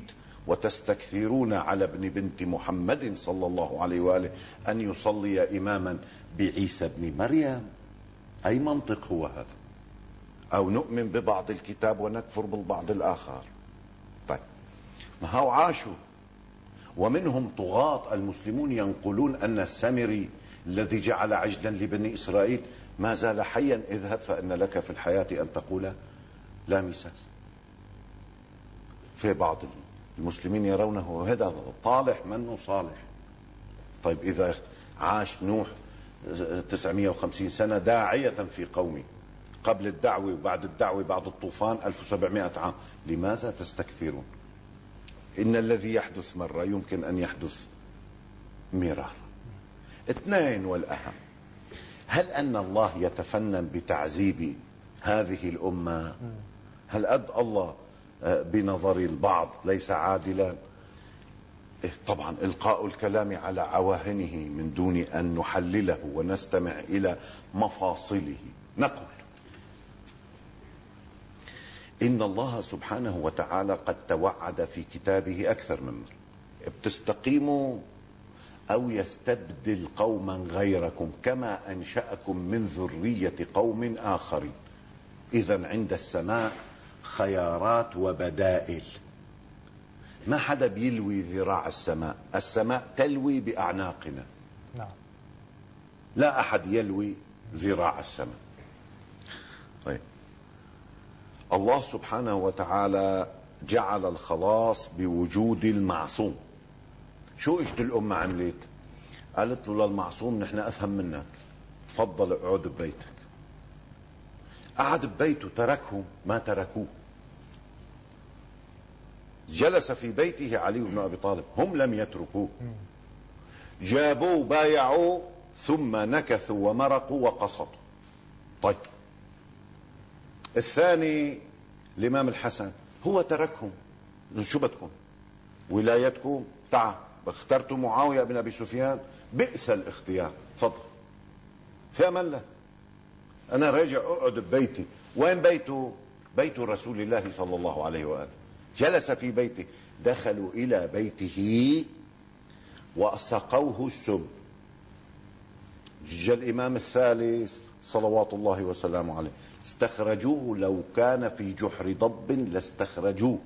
وتستكثرون على ابن بنت محمد صلى الله عليه وآله أن يصلي إماما بعيسى ابن مريم. أي منطق هو هذا؟ أو نؤمن ببعض الكتاب ونكفر بالبعض الآخر. طيب، ما هو عاشوا، ومنهم طغاة المسلمون ينقلون أن السامري الذي جعل عجلا لبني إسرائيل ما زال حيا. اذهب فإن لك في الحياة أن تقول لا مساس. في بعض المسلمين يرونه هذا طالح منه صالح. طيب، إذا عاش نوح 950 سنة داعية في قومه، قبل الدعوة وبعد الدعوة بعد الطوفان 1700 عام، لماذا تستكثرون؟ إن الذي يحدث مرة يمكن أن يحدث مرارا. اثنين والأهم، هل أن الله يتفنن بتعذيب هذه الأمة؟ هل أد الله بنظر البعض ليس عادلا؟ طبعا إلقاء الكلام على عواهنه من دون أن نحلله ونستمع إلى مفاصله. نقول إن الله سبحانه وتعالى قد توعد في كتابه أكثر من مرة: بتستقيموا أو يستبدل قوما غيركم كما أنشأكم من ذرية قوم آخرين. إذن عند السماء خيارات وبدائل. ما حدا بيلوي ذراع السماء، السماء تلوي بأعناقنا. نعم. لا أحد يلوي ذراع السماء. طيب، الله سبحانه وتعالى جعل الخلاص بوجود المعصوم. شو اجت الأمة عملت؟ قالت له للمعصوم: نحن أفهم منك، تفضل اقعد ببيتك. قعد ببيته، تركهم ما تركوه. جلس في بيته علي بن أبي طالب، هم لم يتركوه، جابوه بايعوه ثم نكثوا ومرقوا وقسطوا. طيب، الثاني الإمام الحسن هو تركهم، شو بدكم؟ ولايتكم؟ تعال، اخترت معاوية بن أبي سفيان، بئس الاختيار، تفضل في أمان الله، أنا راجع أقعد ببيتي. وين بيته؟ بيت رسول الله صلى الله عليه وآله. جلس في بيته، دخلوا إلى بيته وأسقوه السم. جاء الإمام الثالث صلوات الله وسلامه عليه، استخرجوه، لو كان في جحر ضب لاستخرجوه.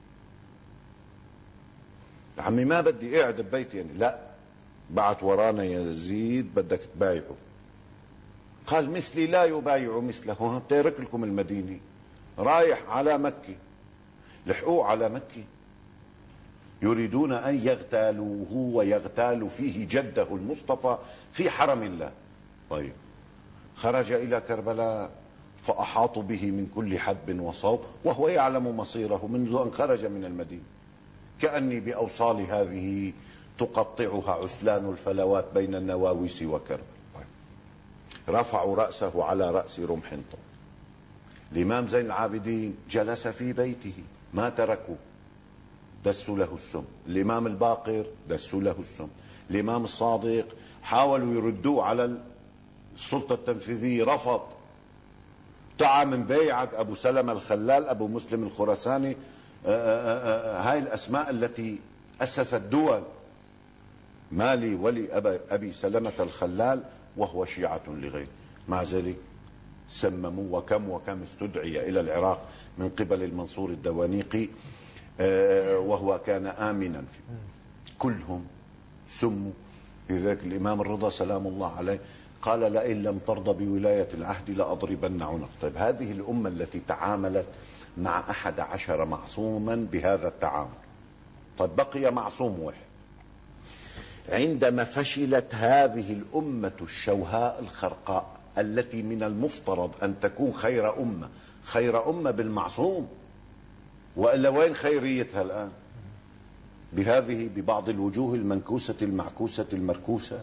عمي ما بدي اقعد ببيتي يعني. لا، بعت ورانا يزيد بدك تبايعه. قال: مثلي لا يبايع مثله، تارك لكم المدينة رايح على مكة. لحقوه على مكة، يريدون أن يغتالوه ويغتال فيه جده المصطفى في حرم الله. طيب، خرج إلى كربلاء فأحاطوا به من كل حدب وصوب، وهو يعلم مصيره منذ أن خرج من المدينة. كأني بأوصال هذه تقطعها عسلان الفلوات بين النواويس وكربلاء. رفعوا رأسه على رأس رمح طويل. الإمام زين العابدين جلس في بيته، ما تركوا، دسوا له السم. الإمام الباقر دسوا له السم. الإمام الصادق حاولوا يردوه على السلطة التنفيذية، رفض. تعا من بيعك أبو سلمة الخلال، أبو مسلم الخراساني، هاي الأسماء التي أسست دول. مالي ولي أبي سلمة الخلال وهو شيعة لغير. مع ذلك سمموا، وكم استدعي إلى العراق من قبل المنصور الدوانيقي وهو كان آمنا فيه. كلهم سموا. لذلك الإمام الرضا سلام الله عليه قال: لئن لم ترضى بولاية العهد لأضربن عنق. طيب، هذه الأمة التي تعاملت مع 11 معصوما بهذا التعامل، طيب بقي معصوم واحد. عندما فشلت هذه الأمة الشوهاء الخرقاء التي من المفترض أن تكون خير أمة، خير أمة بالمعصوم، وإلا وين خيريتها الآن؟ بهذه ببعض الوجوه المنكوسة المعكوسة المركوسة.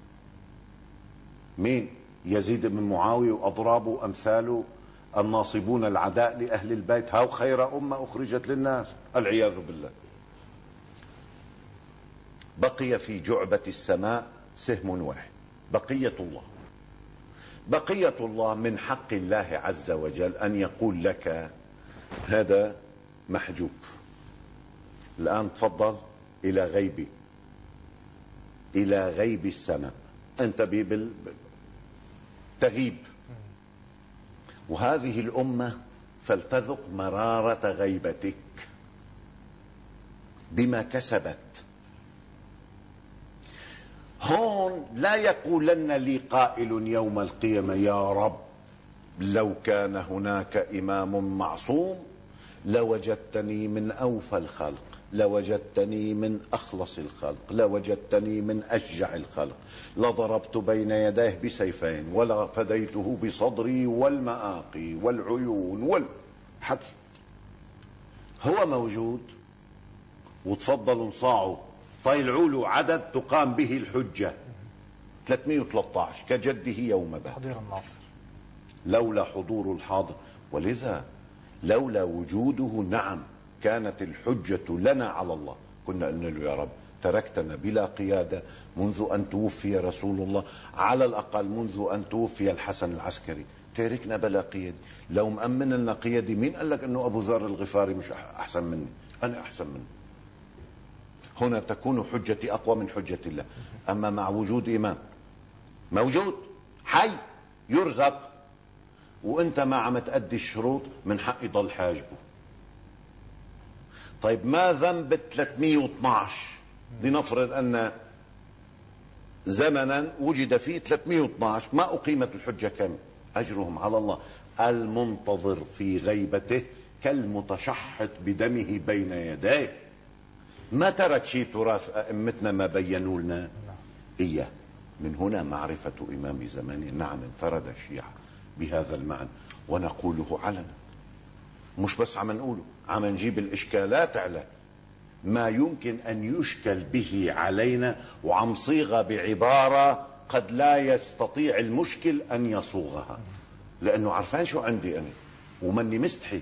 مين؟ يزيد بن معاوية وأضرابه وأمثاله الناصبون العداء لأهل البيت، هاو خير أمة أخرجت للناس، العياذ بالله. بقي في جعبة السماء سهم واحد، بقية الله. بقية الله من حق الله عز وجل أن يقول لك: هذا محجوب، الآن تفضل إلى غيب السماء، أنت تغيب. وهذه الأمة فلتذق مرارة غيبتك بما كسبت. هون لا يقولن لي قائل يوم القيامة يا رب لو كان هناك إمام معصوم لوجدتني من أوفى الخلق، لوجدتني من أخلص الخلق، لوجدتني من أشجع الخلق، لضربت بين يديه بسيفين ولا فديته بصدري والمآقي والعيون والحكي. هو موجود وتفضلوا انصاعوا، طيلعوا له عدد تقام به الحجة 313 كجده يوم بدر. حضير الناصر. لولا حضور الحاضر، ولذا لولا وجوده نعم كانت الحجة لنا على الله. كنا قلنا له يا رب تركتنا بلا قيادة منذ أن توفي رسول الله، على الأقل منذ أن توفي الحسن العسكري تركنا بلا قيادة. لو مأمن لنا قيادة مين قال لك أنه أبو ذر الغفاري مش أحسن مني؟ أنا أحسن منه. هنا تكون حجتي أقوى من حجة الله. أما مع وجود إمام موجود حي يرزق وانت ما عم تأدي الشروط، من حق يضل حاجبه. طيب ما ذنب 312؟ لنفرض ان زمنا وجد فيه 312 ما اقيمت الحجة، كم اجرهم على الله؟ المنتظر في غيبته كالمتشحط بدمه بين يديه. ما ترك شيء تراث ائمتنا ما بينوا لنا اياه. من هنا معرفة امام زمانه. نعم انفرد الشيعة بهذا المعنى ونقوله علنا، مش بس عم نقوله، عم نجيب الاشكالات على ما يمكن ان يشكل به علينا، وعم صيغة بعبارة قد لا يستطيع المشكل ان يصوغها، لانه عرفان شو عندي انا ومني مستحي.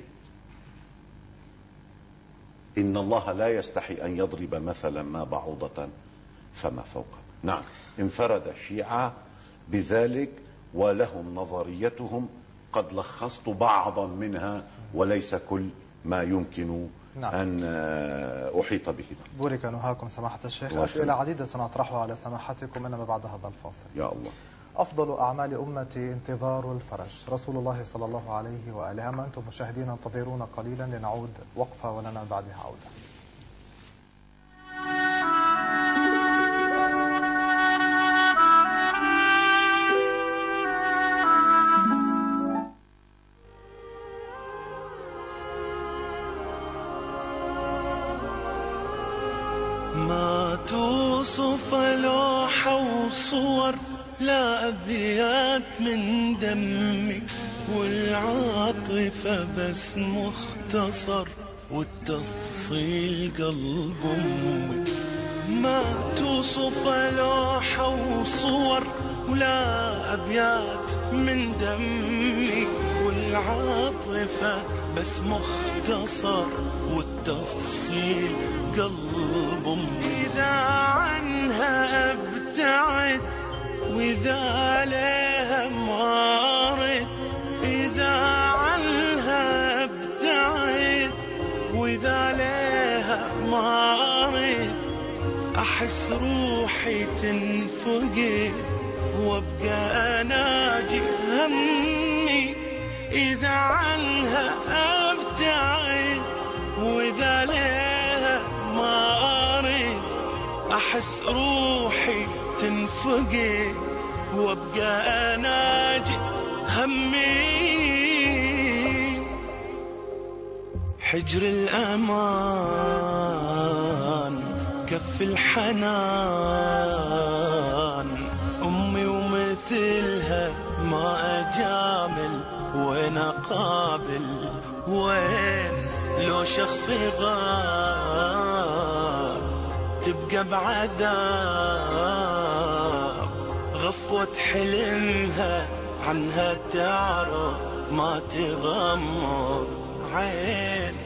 ان الله لا يستحي ان يضرب مثلا ما بعوضة فما فوقها. نعم انفرد الشيعة بذلك ولهم نظريتهم، قد لخصت بعضا منها وليس كل ما يمكن أن أحيط به. بورك نهاكم سماحة الشيخ. أسئلة عديدة سنطرحها على سماحتكم إنما بعد هذا الفاصل. يا الله. أفضل أعمال أمتي انتظار الفرج، رسول الله صلى الله عليه وآله. أما أنتم مشاهدين انتظرونا قليلا لنعود وقفة ولنا بعدها عودة. ما توصف لوحة وصور، لا أبيات من دمي، والعاطفة بس مختصر، والتفصيل قلب أمي. ما توصف لوحة وصور، ولا أبيات من دمي، والعاطفة بس مختصر، والتفصيل قلب أمي. إذا عنها أبتعد وإذا عليها مارد، إذا عنها أبتعد وإذا عليها مارد، أحس روحي تنفقد وابقى أناجي همي. إذا عنها أبتعد وإذا عليها مارد، أحس روحي تنفقد وابقى أناجي همي. حجر الأمان كف الحنان، أمي ومثلها ما أجامل، وين أقابل وين لو شخص غاب تبقى بعذاب. غفوة حلمها عنها تعرف ما تغمض عين.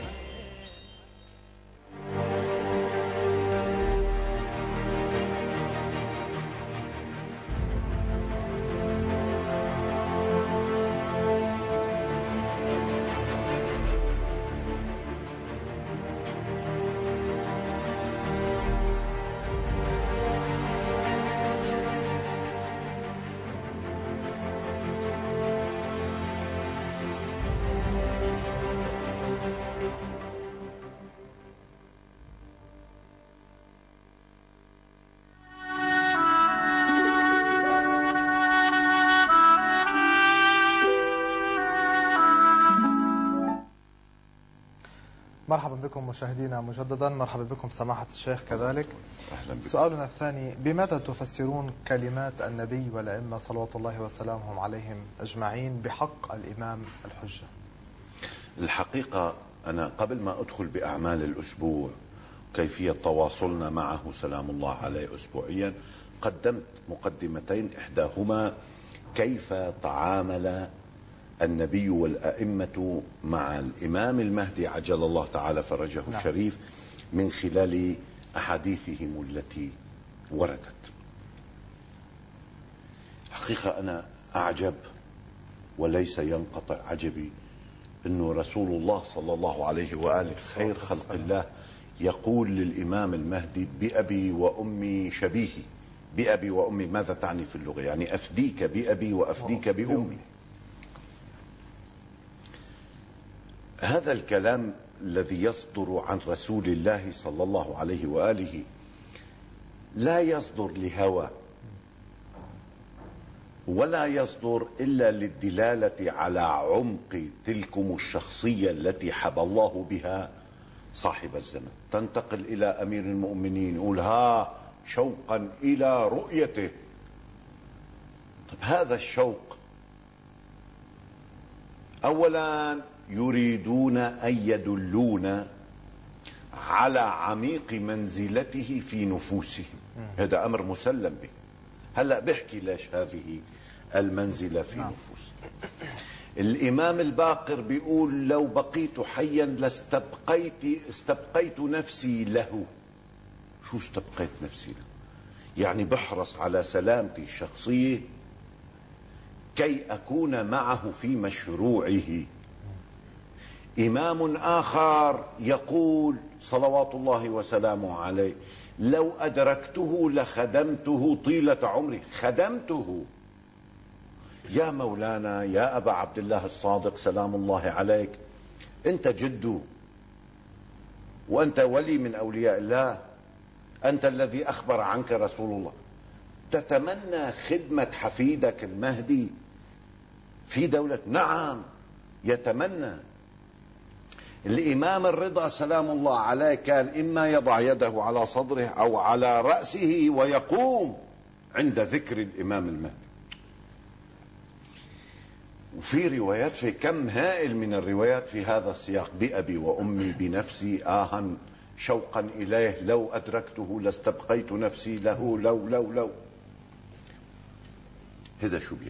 مرحبا بكم مشاهدينا مجددا، مرحبا بكم سماحة الشيخ كذلك. أهلا بكم. سؤالنا الثاني: بماذا تفسرون كلمات النبي والأئمة صلوات الله وسلامهم عليهم أجمعين بحق الإمام الحجة؟ الحقيقة أنا قبل ما أدخل بأعمال الأسبوع كيفية تواصلنا معه سلام الله عليه أسبوعيا، قدمت مقدمتين، إحداهما كيف تعامل النبي والأئمة مع الإمام المهدي عجل الله تعالى فرجه الشريف من خلال أحاديثهم التي وردت. حقيقة أنا أعجب وليس ينقطع عجبي أنه رسول الله صلى الله عليه وآله خير خلق الله يقول للإمام المهدي: بأبي وأمي شبيهي. بأبي وأمي ماذا تعني في اللغة؟ يعني أفديك بأبي وأفديك بأمي. هذا الكلام الذي يصدر عن رسول الله صلى الله عليه وآله لا يصدر لهوى، ولا يصدر إلا للدلالة على عمق تلكم الشخصية التي حبى الله بها صاحب الزمن. تنتقل إلى أمير المؤمنين يقول: ها شوقا إلى رؤيته. طب هذا الشوق أولا يريدون أن يدلون على عميق منزلته في نفوسهم، هذا أمر مسلم به. هلأ بحكي ليش هذه المنزلة في نفوسهم. الإمام الباقر بيقول: لو بقيت حيا استبقيت نفسي له. شو استبقيت نفسي له؟ يعني بحرص على سلامتي الشخصية كي أكون معه في مشروعه. إمام آخر يقول صلوات الله وسلامه عليه: لو أدركته لخدمته طيلة عمري. خدمته. يا مولانا يا أبا عبد الله الصادق سلام الله عليك، أنت جده وأنت ولي من أولياء الله، أنت الذي أخبر عنك رسول الله، تتمنى خدمة حفيدك المهدي في دولة؟ نعم يتمنى. الإمام الرضا سلام الله عليه كان إما يضع يده على صدره أو على رأسه ويقوم عند ذكر الإمام المهدي. وفي روايات، في كم هائل من الروايات في هذا السياق: بأبي وأمي بنفسي آها شوقا إليه، لو أدركته لاستبقيت نفسي له، لو. هذا شو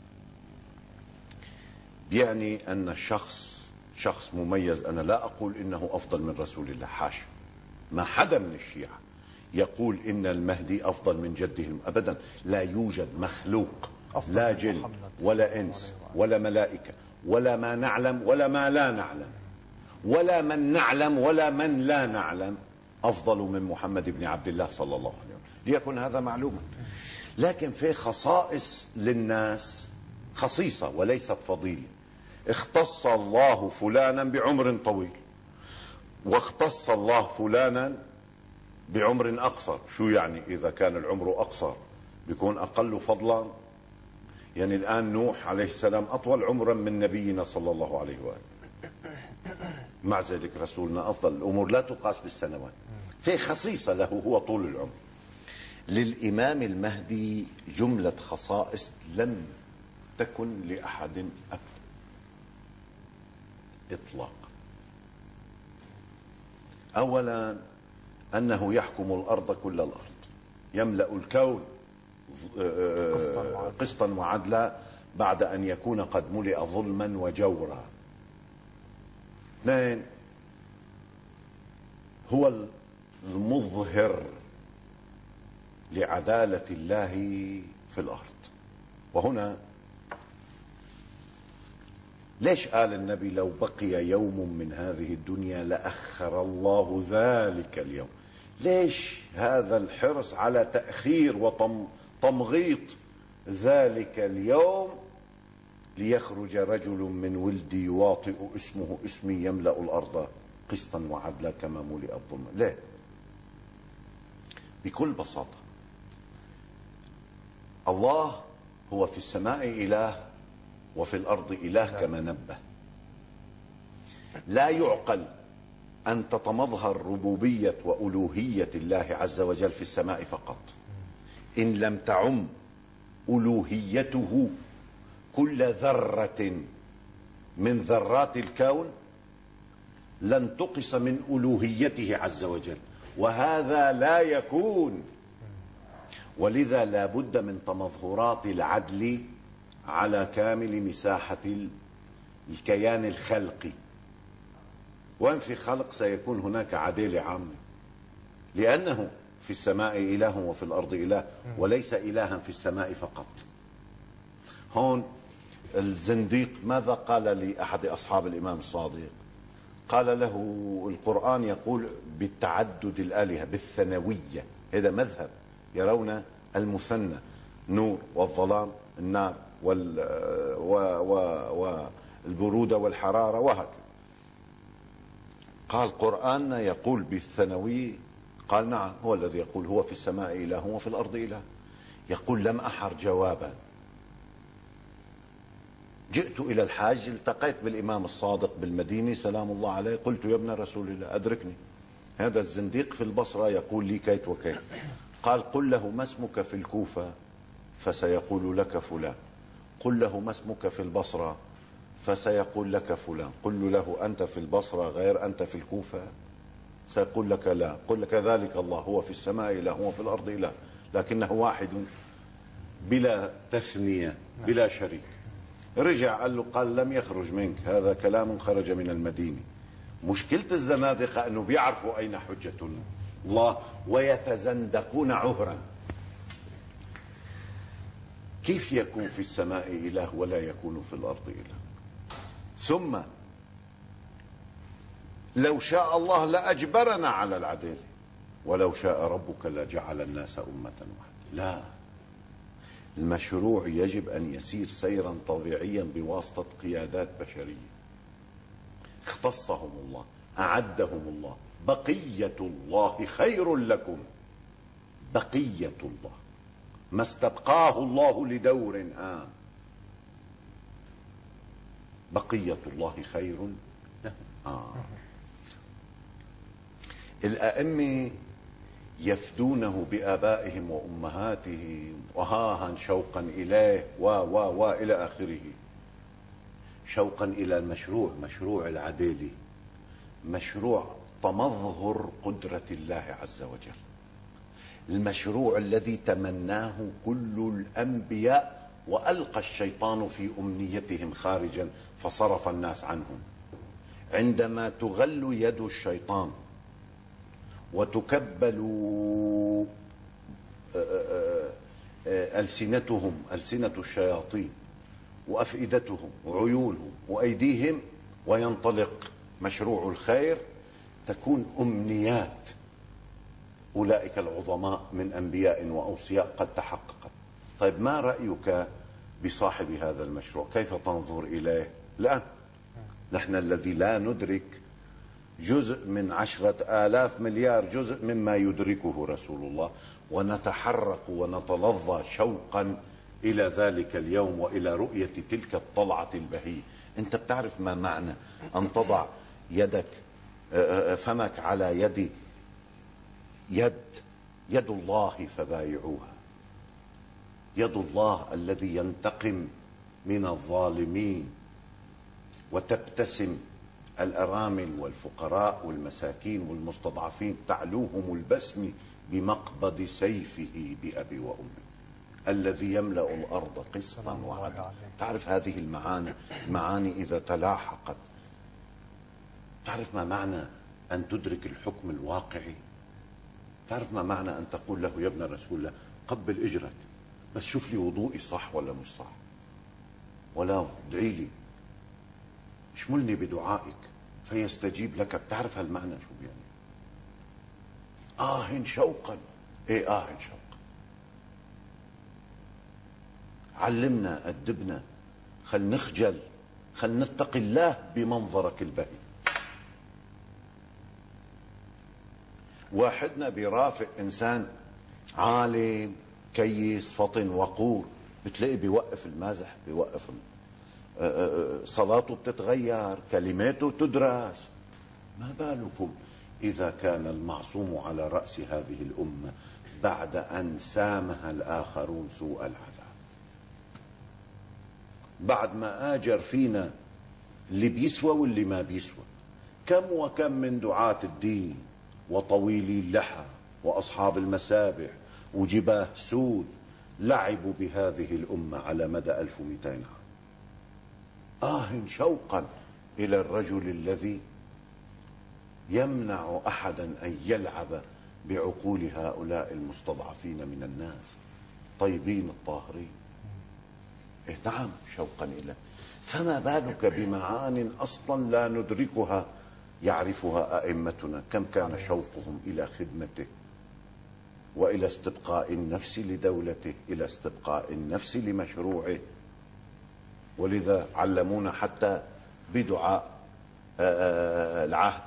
بيعني أن الشخص شخص مميز. أنا لا أقول إنه أفضل من رسول الله، حاشا، ما حدا من الشيعة يقول إن المهدي أفضل من جدهم أبدا. لا يوجد مخلوق، لا جن ولا إنس ولا ملائكة ولا ما نعلم ولا ما لا نعلم ولا من نعلم ولا من لا نعلم أفضل من محمد بن عبد الله صلى الله عليه وسلم، ليكن هذا معلوما. لكن في خصائص للناس، خصيصة وليست فضيلة. اختص الله فلانا بعمر طويل، واختص الله فلانا بعمر أقصر. شو يعني؟ إذا كان العمر أقصر بيكون أقل فضلا؟ يعني الآن نوح عليه السلام أطول عمرا من نبينا صلى الله عليه وآله، مع ذلك رسولنا أفضل. الأمور لا تقاس بالسنوات. في خصيصة له هو طول العمر. للإمام المهدي جملة خصائص لم تكن لأحد أبدا إطلاقا. أولا أنه يحكم الأرض كل الأرض، يملأ الكون قسطا وعدلا بعد أن يكون قد ملئ ظلما وجورا. اثنين، هو المظهر لعدالة الله في الأرض. وهنا ليش قال النبي: لو بقي يوم من هذه الدنيا لأخر الله ذلك اليوم؟ ليش هذا الحرص على تأخير وتمغيط ذلك اليوم؟ ليخرج رجل من ولدي يواطئ اسمه اسمي يملأ الأرض قسطا وعدلا كما ملئ الظلم. لا، بكل بساطة الله هو في السماء إله وفي الأرض إله كما نبه. لا يعقل أن تتمظهر ربوبية وألوهية الله عز وجل في السماء فقط. إن لم تعم ألوهيته كل ذرة من ذرات الكون لن تقص من ألوهيته عز وجل، وهذا لا يكون. ولذا لا بد من تمظهرات العدل على كامل مساحة الكيان الخلقي. وإن في خلق سيكون هناك عدالة عامة، لأنه في السماء إله وفي الأرض إله، وليس إلها في السماء فقط. هون الزنديق ماذا قال لأحد أصحاب الإمام الصادق؟ قال له القرآن يقول بالتعدد الآلهة، بالثنوية. هذا مذهب يرون المثنى، نور والظلام، النار والبرودة والحرارة وهكذا. قال قرآننا يقول بالثانوية؟ قال نعم، هو الذي يقول هو في السماء إله وفي الأرض إله. يقول لم أحر جوابا، جئت إلى الحاج، التقيت بالإمام الصادق بالمدينة سلام الله عليه، قلت يا ابن رسول الله أدركني، هذا الزنديق في البصرة يقول لي كيت وكيت. قال قل له ما اسمك في الكوفة فسيقول لك فلان، قل له ما اسمك في البصرة فسيقول لك فلان، قل له أنت في البصرة غير أنت في الكوفة، سيقول لك لا. قل كذلك الله، هو في السماء إله هو في الأرض إله، لكنه واحد بلا تثنية بلا شريك. رجع قال له قال لم يخرج منك، هذا كلام خرج من المدينة. مشكلة الزنادقة أنه بيعرفوا أين حجة الله ويتزندقون عهرا. كيف يكون في السماء إله ولا يكون في الأرض إله؟ ثم لو شاء الله لأجبرنا على العدل، ولو شاء ربك لجعل الناس أمة واحدة. لا، المشروع يجب أن يسير سيرا طبيعيا بواسطة قيادات بشرية اختصهم الله، أعدهم الله. بقية الله خير لكم، بقية الله ما استبقاه الله لدور هام، بقية الله خير لهم. الأئمة يفدونه بآبائهم وأمهاتهم وهاها شوقا إليه إلى آخره، شوقا إلى المشروع، مشروع العدالة، مشروع تمظهر قدرة الله عز وجل، المشروع الذي تمناه كل الأنبياء وألقى الشيطان في أمنيتهم خارجا فصرف الناس عنهم. عندما تغل يد الشيطان وتكبل ألسنتهم، ألسنة الشياطين، وأفئدتهم وعيونهم وأيديهم، وينطلق مشروع الخير، تكون أمنيات أولئك العظماء من أنبياء وأوصياء قد تحققت. طيب ما رأيك بصاحب هذا المشروع؟ كيف تنظر إليه الآن؟ نحن الذي لا ندرك جزء من 10,000 مليار جزء مما يدركه رسول الله، ونتحرك ونتلظى شوقا إلى ذلك اليوم وإلى رؤية تلك الطلعة البهية. أنت بتعرف ما معنى أن تضع يدك فمك على يد الله فبايعوها، يد الله الذي ينتقم من الظالمين، وتبتسم الأرامل والفقراء والمساكين والمستضعفين، تعلوهم البسم بمقبض سيفه بأبي وأمي، الذي يملأ الأرض قسطا وعدلا. تعرف هذه المعاني إذا تلاحقت، تعرف ما معنى أن تدرك الحكم الواقعي، تعرف ما معنى أن تقول له يا ابن رسول الله قبل إجرك، بس شوف لي وضوئي صح ولا مش صح، ولا ادعي لي، اشملني بدعائك فيستجيب لك. بتعرف هالمعنى شو يعني؟ شوقا، ايه شوقا. علمنا، أدبنا، خل نخجل، خل نتقي الله بمنظرك البهي. واحدنا بيرافق إنسان عالم كيس فطن وقور، بتلاقي بيوقف المازح، بيوقف صلاته بتتغير، كلماته تدرس، ما بالكم إذا كان المعصوم على رأس هذه الأمة بعد أن سامها الآخرون سوء العذاب، بعد ما آجر فينا اللي بيسوى واللي ما بيسوى. كم وكم من دعاة الدين وطويلي اللحى وأصحاب المسابح وجباه سود لعبوا بهذه الأمة على مدى 1200 عام. شوقا إلى الرجل الذي يمنع أحدا أن يلعب بعقول هؤلاء المستضعفين من الناس طيبين الطاهرين. نعم، شوقا إليه. فما بالك بمعان أصلا لا ندركها يعرفها أئمتنا. كم كان شوقهم إلى خدمته وإلى استبقاء النفس لدولته، إلى استبقاء النفس لمشروعه. ولذا علمونا حتى بدعاء العهد: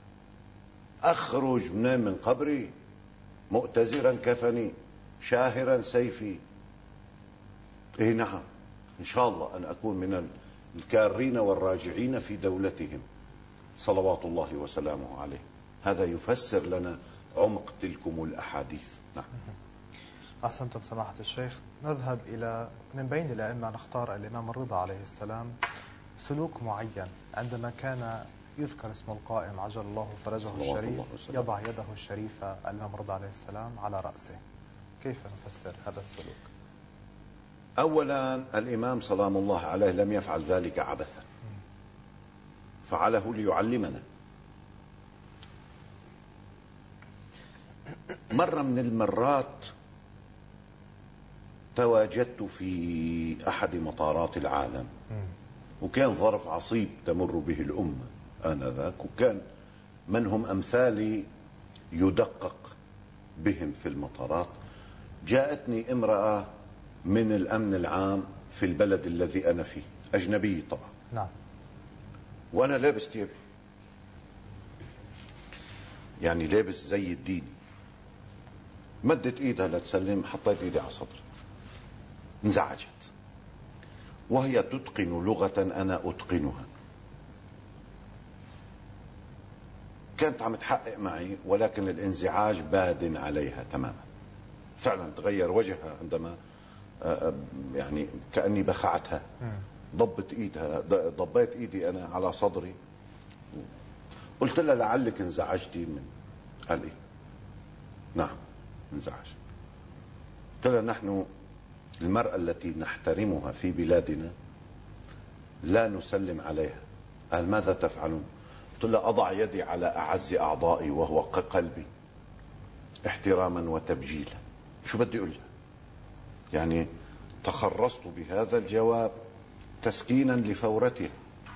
أخرج من قبري مؤتزرا كفني شاهرا سيفي. نعم، إن شاء الله أن أكون من الكارين والراجعين في دولتهم صلوات الله وسلامه عليه. هذا يفسر لنا عمق تلكم الأحاديث. نعم. أحسنتم سماحة الشيخ. نذهب إلى من بين الأئمة، نختار الإمام الرضا عليه السلام. سلوك معين عندما كان يذكر اسم القائم عجل الله فرجه الشريف يضع يده الشريفة الإمام الرضا عليه السلام على رأسه، كيف نفسر هذا السلوك؟ أولا، الإمام سلام الله عليه لم يفعل ذلك عبثا، فعله ليعلمنا. مرة من المرات تواجدت في أحد مطارات العالم، وكان ظرف عصيب تمر به الأمة آنذاك، وكان من هم أمثالي يدقق بهم في المطارات. جاءتني امرأة من الأمن العام في البلد الذي أنا فيه، أجنبي طبعا. نعم. وأنا لابس تيابي، يعني لابس زي الدين. مدت إيدها لتسلم، حطيت إيدي على صدري، انزعجت، وهي تتقن لغة أنا أتقنها. كانت عم تحقق معي، ولكن الانزعاج باد عليها تماما. فعلا تغير وجهها عندما يعني كأني بخعتها. ضبت ايدها، ضبيت ايدي انا على صدري. قلت لها: لعلك انزعجتي من. قال ايه؟ نعم انزعجت. قلت لها: نحن المرأة التي نحترمها في بلادنا لا نسلم عليها. قال: ماذا تفعلون؟ قلت لها: أضع يدي على أعز أعضائي وهو قلبي احتراما وتبجيلا. شو بدي أقول لها؟ يعني تخرصت بهذا الجواب تسكينا لفورتها.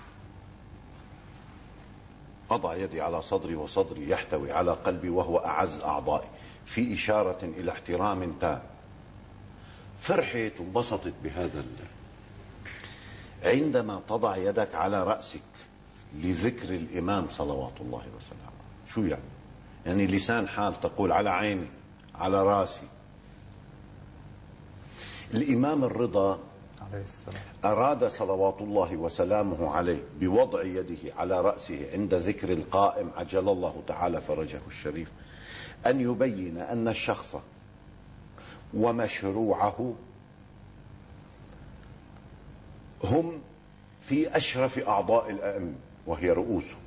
أضع يدي على صدري وصدري يحتوي على قلبي وهو أعز أعضائي، في إشارة إلى احترام تام. فرحت وانبسطت بهذا. عندما تضع يدك على رأسك لذكر الإمام صلوات الله وسلامه، شو يعني؟ يعني لسان حال تقول على عيني على راسي. الإمام الرضا عليه السلام أراد صلوات الله وسلامه عليه بوضع يده على رأسه عند ذكر القائم عجل الله تعالى فرجه الشريف أن يبين أن الشخص ومشروعه هم في أشرف أعضاء الأئمة وهي رؤوسهم.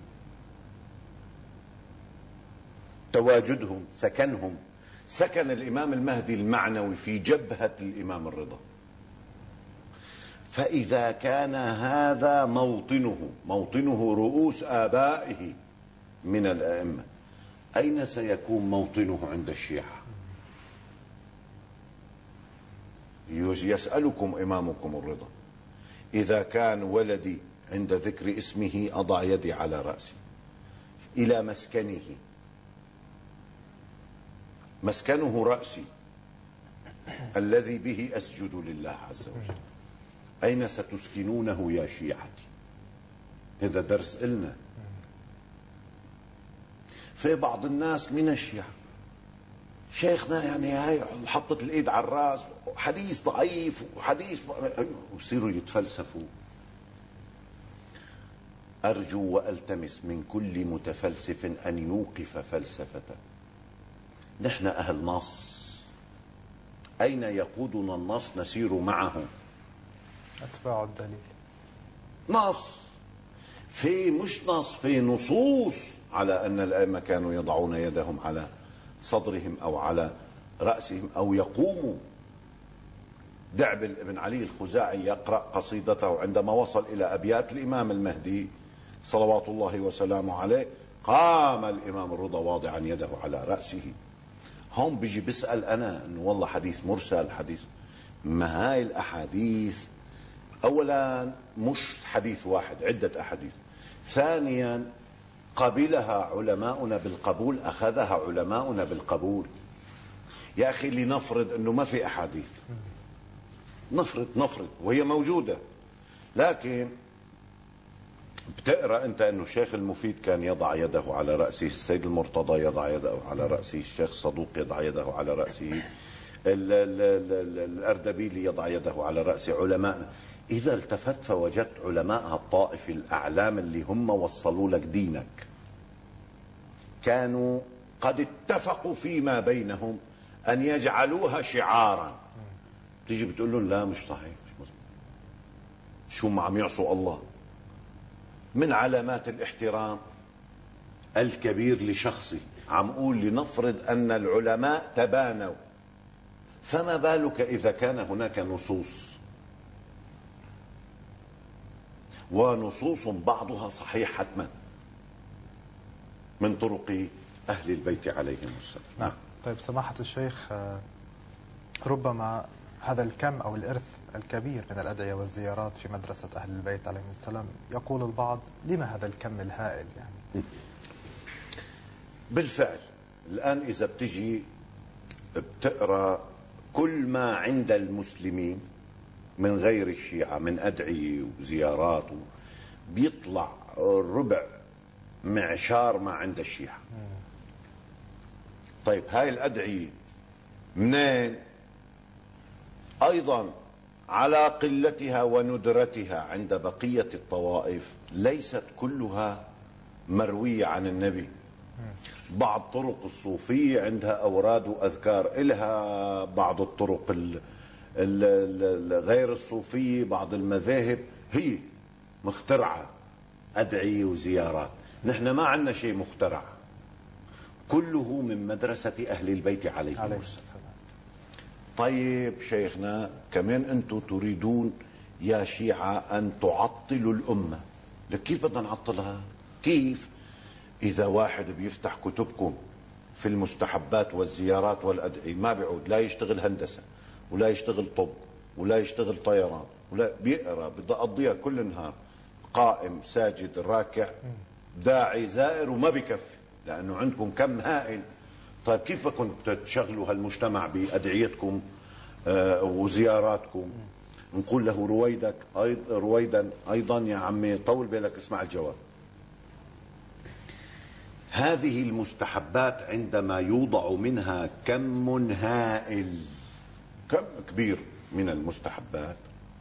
تواجدهم، سكنهم، سكن الإمام المهدي المعنوي في جبهة الإمام الرضا. فإذا كان هذا موطنه رؤوس آبائه من الأئمة، أين سيكون موطنه عند الشيعة؟ يسألكم إمامكم الرضا: إذا كان ولدي عند ذكر اسمه أضع يدي على رأسي، إلى مسكنه رأسي الذي به أسجد لله عز وجل، أين ستسكنونه يا شيعتي؟ هذا درس إلنا. في بعض الناس من الشيعة: شيخنا يعني هاي حطت الإيد على الرأس، حديث ضعيف وحديث، ويصيروا يتفلسفوا. أرجو وألتمس من كل متفلسف أن يوقف فلسفته. نحن أهل نص، أين يقودنا النص نسير معه. أتباع الدليل. نص مش نص، في نصوص على أن الأئمة كانوا يضعون يدهم على صدرهم أو على رأسهم أو يقوموا. دعبل بن علي الخزاعي يقرأ قصيدته عندما وصل إلى أبيات الإمام المهدي صلوات الله وسلامه عليه، قام الإمام الرضا واضعا يده على رأسه. هم بيجي بيسأل أنا إنه والله حديث مرسل، حديث، ما هاي الأحاديث أولا مش حديث واحد، عدة أحاديث. ثانيا قبلها علماؤنا بالقبول، أخذها علماؤنا بالقبول. يا أخي لنفرض أنه ما في أحاديث، نفرض وهي موجودة، لكن بتقرأ أنت أنه الشيخ المفيد كان يضع يده على رأسه، السيد المرتضى يضع يده على رأسه، الشيخ صدوق يضع يده على رأسه، الأردبيلي يضع يده على رأس علماء. إذا التفت فوجدت علماء الطائف الأعلام اللي هم وصلوا لك دينك كانوا قد اتفقوا فيما بينهم أن يجعلوها شعارا. تيجي بتقول لهم لا مش صحيح، مش مظبوط، شو ما عم يعصوا الله. من علامات الاحترام الكبير لشخصي، عم أقول لنفرض أن العلماء تبانوا، فما بالك إذا كان هناك نصوص، ونصوص بعضها صحيح حتما من طرق أهل البيت عليهم السلام. نعم. طيب سماحة الشيخ، ربما هذا الكم أو الإرث الكبير من الأدعية والزيارات في مدرسة أهل البيت عليهم السلام، يقول البعض لما هذا الكم الهائل يعني؟ بالفعل الآن إذا بتجي بتقرأ كل ما عند المسلمين من غير الشيعة من أدعية وزيارات، بيطلع ربع معشار ما عند الشيعة. طيب هاي الأدعية منين؟ أيضا على قلتها وندرتها عند بقية الطوائف ليست كلها مروية عن النبي. بعض طرق الصوفية عندها أوراد وأذكار إلها، بعض الطرق غير الصوفية، بعض المذاهب هي مخترعة أدعية وزيارات. نحن ما عندنا شيء مخترع، كله من مدرسة أهل البيت عليهم السلام. طيب شيخنا كمان أنتم تريدون يا شيعة أن تعطلوا الأمة. لك كيف بدنا نعطلها؟ كيف؟ إذا واحد بيفتح كتبكم في المستحبات والزيارات والأدعية ما بيعود لا يشتغل هندسة ولا يشتغل طب ولا يشتغل طيران ولا بيقرأ، بدأ أقضيها كل نهار قائم ساجد راكع داعي زائر وما بكفي لأنه عندكم كم هائل. طيب كيف بدكم تشغلوا هالمجتمع بأدعيتكم وزياراتكم؟ نقول له رويدا أيضا يا عمي طول بالك اسمع الجواب. هذه المستحبات عندما يوضع منها كم هائل، كم كبير من المستحبات،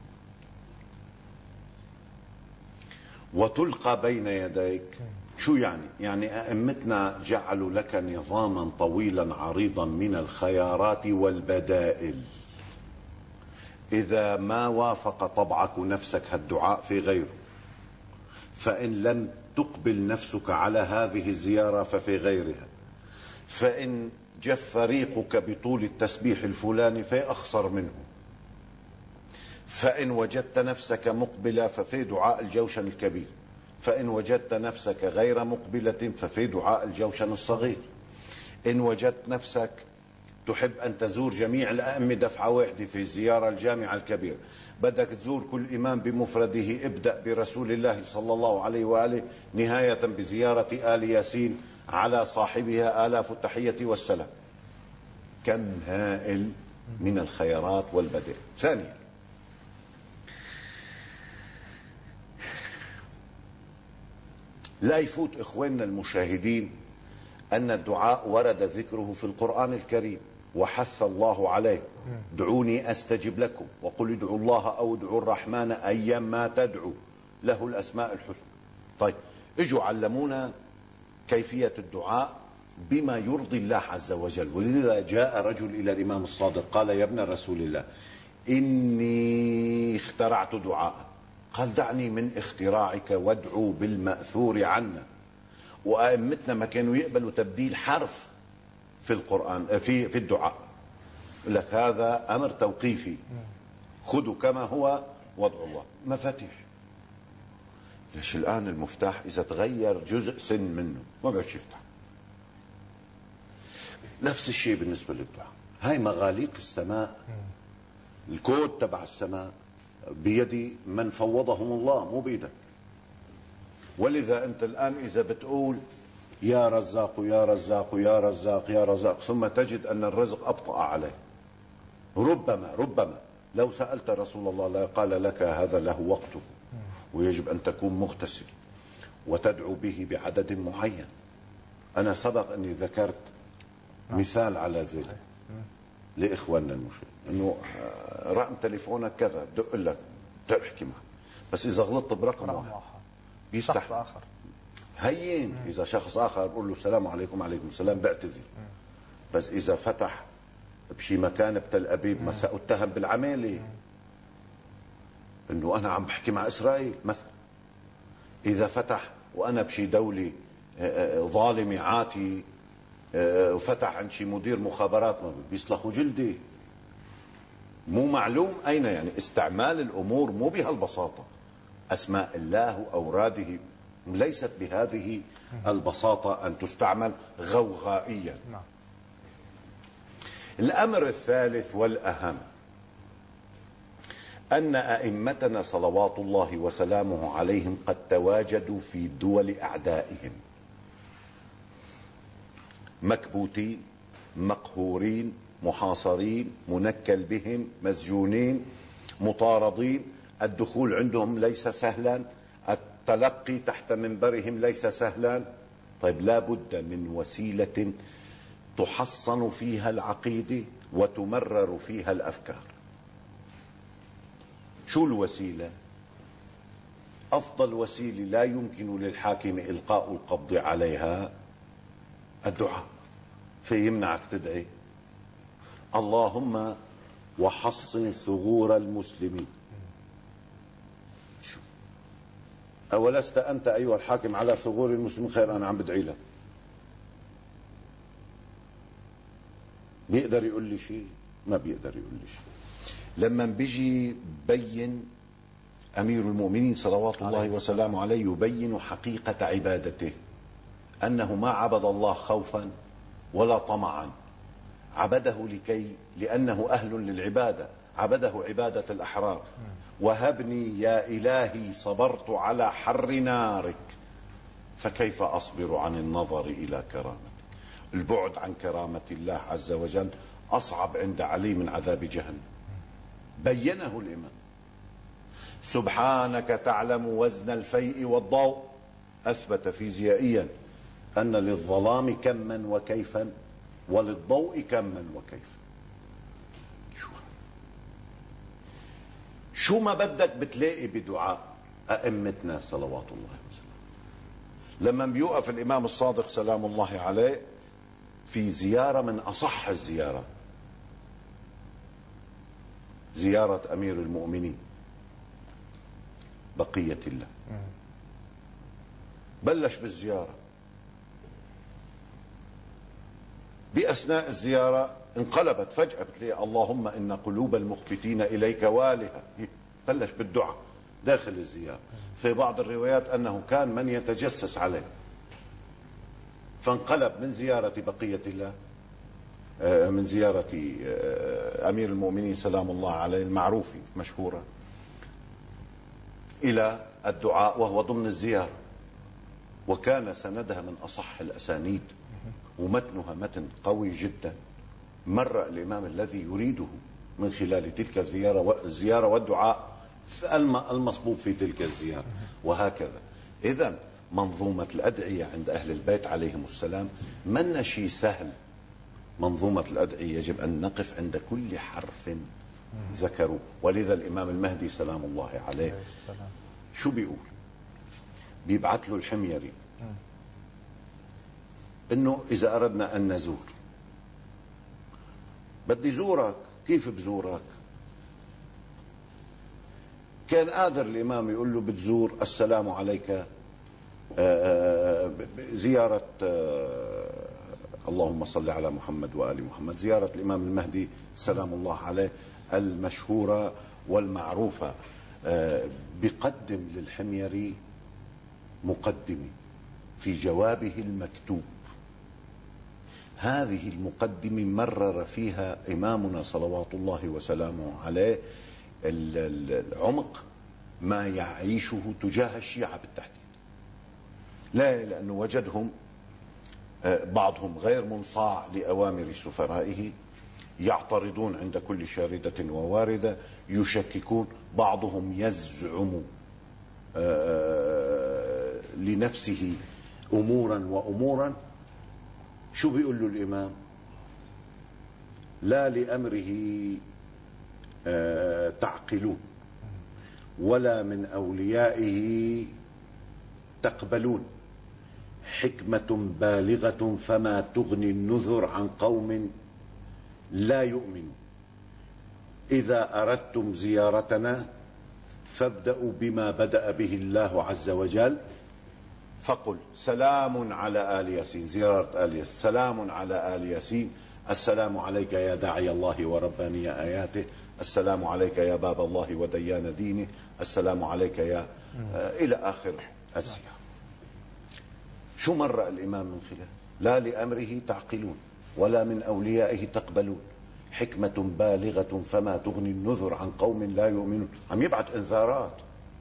وتلقى بين يديك، شو يعني؟ يعني أئمتنا جعلوا لك نظاما طويلا عريضا من الخيارات والبدائل. إذا ما وافق طبعك نفسك هالدعاء في غيره، فإن لم تقبل نفسك على هذه الزيارة ففي غيرها، فإن جف ريقك بطول التسبيح الفلاني فأخسر منه، فإن وجدت نفسك مقبلة ففي دعاء الجوشن الكبير، فإن وجدت نفسك غير مقبلة ففي دعاء الجوشن الصغير. إن وجدت نفسك تحب أن تزور جميع الأئمة دفعة واحدة في الزيارة الجامعة الكبيرة، بدك تزور كل إمام بمفرده، ابدأ برسول الله صلى الله عليه وآله نهاية بزيارة آل ياسين على صاحبها آلاف التحية والسلام. كم هائل من الخيرات والبدائل. ثانيا، لا يفوت إخواننا المشاهدين أن الدعاء ورد ذكره في القرآن الكريم وحث الله عليه: دعوني أستجب لكم، وقل ادعوا الله أو ادعوا الرحمن أيما تدعوا له الأسماء الحسنى. طيب اجوا علمونا كيفية الدعاء بما يرضي الله عز وجل. ولذا جاء رجل إلى الإمام الصادق قال: يا ابن رسول الله، إني اخترعت دعاء. قال: دعني من اختراعك وادعو بالمأثور عنا. وأئمتنا ما كانوا يقبلوا تبديل حرف في القرآن في الدعاء. يقول لك هذا أمر توقيفي، خذوا كما هو وادعوا الله. مفاتيح. ليش الآن المفتاح إذا تغير جزء سن منه ما بيعرفش يفتح؟ نفس الشيء بالنسبة للدعاء. هاي مغاليق السماء، الكود تبع السماء بيد من فوضهم الله، مو بيدك. ولذا أنت الآن إذا بتقول يا رزاق يا رزاق يا رزاق يا رزاق، ثم تجد أن الرزق أبطأ عليه، ربما لو سألت رسول الله لا قال لك هذا له وقته، ويجب أن تكون مغتسل وتدعو به بعدد معين. أنا سبق أني ذكرت مثال على ذلك لإخواننا المشاهدين، أنه رقم تليفونك كذا، بدق لك تحكي معك، بس إذا غلطت برقم واحد بيفتح شخص آخر. هين إذا شخص آخر بقول له السلام عليكم وعليكم السلام بعتذر. بس إذا فتح بشي مكان بتل أبيب ما سأتهم بالعمالة إنه أنا عم بحكي مع إسرائيل مثلا. إذا فتح وأنا بشي دولة ظالمة عاتي وفتح عند شي مدير مخابرات ما بيسلخوا جلدي. مو معلوم أين يعني استعمال الأمور مو بهالبساطة. أسماء الله وأوراده ليست بهذه البساطة أن تستعمل غوغائيا. الأمر الثالث والأهم أن أئمتنا صلوات الله وسلامه عليهم قد تواجدوا في دول أعدائهم، مكبوتين، مقهورين، محاصرين، منكل بهم، مسجونين، مطاردين. الدخول عندهم ليس سهلا، التلقي تحت منبرهم ليس سهلا. طيب لا بد من وسيلة تحصن فيها العقيدة وتمرر فيها الأفكار. شو الوسيلة؟ أفضل وسيلة لا يمكن للحاكم إلقاء القبض عليها الدعاء. في يمنعك تدعي اللهم وحصن ثغور المسلمين. شو أولست أنت أيها الحاكم على ثغور المسلمين؟ خير، أنا عم بدعي لك. بيقدر يقول لي شيء؟ ما بيقدر يقول لي شيء. لما بيجي بين أمير المؤمنين صلوات الله وسلامه عليه يبين حقيقة عبادته، أنه ما عبد الله خوفا ولا طمعا، عبده لأنه أهل للعبادة، عبده عبادة الأحرار. وهبني يا إلهي صبرت على حر نارك فكيف أصبر عن النظر إلى كرامتك. البعد عن كرامة الله عز وجل أصعب عند علي من عذاب جهنم. بينه الإمام. سبحانك تعلم وزن الفيء والضوء، أثبت فيزيائيا أن للظلام كما وكيفا وللضوء كما وكيفا. شو ما بدك بتلاقي بدعاء أئمتنا صلوات الله وسلامه. لما بيوقف الإمام الصادق سلام الله عليه في زيارة من أصح الزيارات، زيارة أمير المؤمنين بقية الله، بلش بالزيارة. بأثناء الزيارة انقلبت فجأة، بتلاقي اللهم إن قلوب المخبتين إليك والهة. بلش بالدعاء داخل الزيارة. في بعض الروايات أنه كان من يتجسس عليه، فانقلب من زيارة بقية الله، من زيارة أمير المؤمنين سلام الله عليه المعروفة مشهورة، إلى الدعاء وهو ضمن الزيارة. وكان سندها من أصح الأسانيد ومتنها متن قوي جدا. مر الإمام الذي يريده من خلال تلك الزيارة والدعاء المصبوب في تلك الزيارة، وهكذا. إذن منظومة الأدعية عند أهل البيت عليهم السلام من شيء سهل. منظومة الأدعية يجب أن نقف عند كل حرف ذكروا. ولذا الإمام المهدي سلام الله عليه شو بيقول؟ بيبعث له الحميري انه اذا اردنا ان نزور، بدي زورك، كيف بزورك؟ كان قادر الامام يقول له بتزور السلام عليك، زيارة اللهم صل على محمد وآل محمد، زيارة الإمام المهدي سلام الله عليه المشهورة والمعروفة. بقدم للحميري مقدمة في جوابه المكتوب. هذه المقدمة مرر فيها إمامنا صلوات الله وسلامه عليه العمق ما يعيشه تجاه الشيعة بالتحديد. لا، لأنه وجدهم بعضهم غير منصاع لأوامر سفرائه، يعترضون عند كل شاردة وواردة، يشككون، بعضهم يزعم لنفسه أمورا وأمورا. شو بيقول له الإمام؟ لا لأمره تعقلون ولا من أوليائه تقبلون، حكمة بالغة فما تغني النذر عن قوم لا يؤمنون. إذا أردتم زيارتنا فابدأوا بما بدأ به الله عز وجل، فقل سلام على آل ياسين، زيارة آل ياسين، سلام على آل ياسين، السلام عليك يا داعي الله ورباني آياته، السلام عليك يا باب الله وديان دينه، السلام عليك يا إلى آخر الزيارة. شو مرأ الإمام من خلال؟ لا لأمره تعقلون ولا من أوليائه تقبلون، حكمة بالغة فما تغني النذر عن قوم لا يؤمنون. عم يبعث انذارات.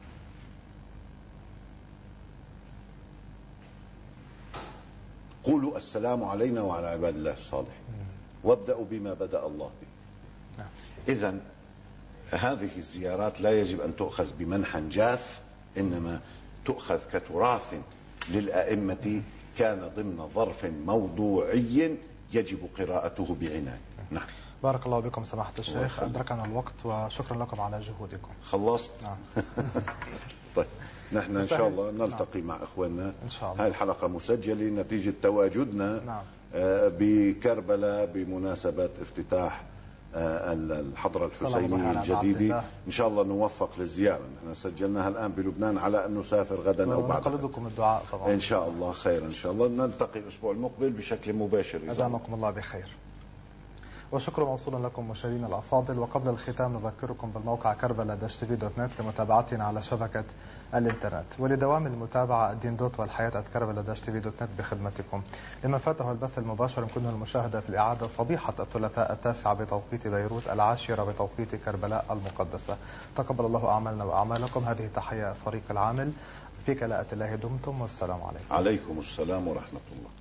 قولوا السلام علينا وعلى عباد الله الصالحين وابدأوا بما بدأ الله به. إذن هذه الزيارات لا يجب أن تؤخذ بمنحى جاف، إنما تؤخذ كتراث للأئمة كان ضمن ظرف موضوعي يجب قراءته بعناية. نعم. بارك الله بكم سماحة الشيخ، أدركنا الوقت وشكرا لكم على جهودكم. خلصت؟ نعم. طيب نحن إن شاء الله نلتقي مع إخواننا إن شاء الله. هاي الحلقة مسجلة نتيجة تواجدنا نعم. بكربلاء بمناسبة افتتاح الحضرة الحسينية الجديدة. إن شاء الله نوفق للزيارة. نحن سجلناها الآن بلبنان على أن نسافر غدا أو بعد. نقلدكم الدعاء طبعا. إن شاء الله خير، إن شاء الله نلتقي الأسبوع المقبل بشكل مباشر. أدامكم الله بخير. وشكر موصول لكم مشاهدينا الأفاضل. وقبل الختام نذكركم بالموقع كربلاء-tv.net لمتابعتنا على شبكة الإنترنت، ولدوام المتابعة الدين والحياة @كربلاء-tv.net بخدمتكم. لمن فاته البث المباشر يمكنه المشاهدة في الإعادة صبيحة الثلاثاء 9 بتوقيت بيروت 10 بتوقيت كربلاء المقدسة. تقبل الله أعمالنا وأعمالكم. هذه تحية فريق العامل، في كلاءة الله دمتم، والسلام عليكم. عليكم السلام ورحمة الله.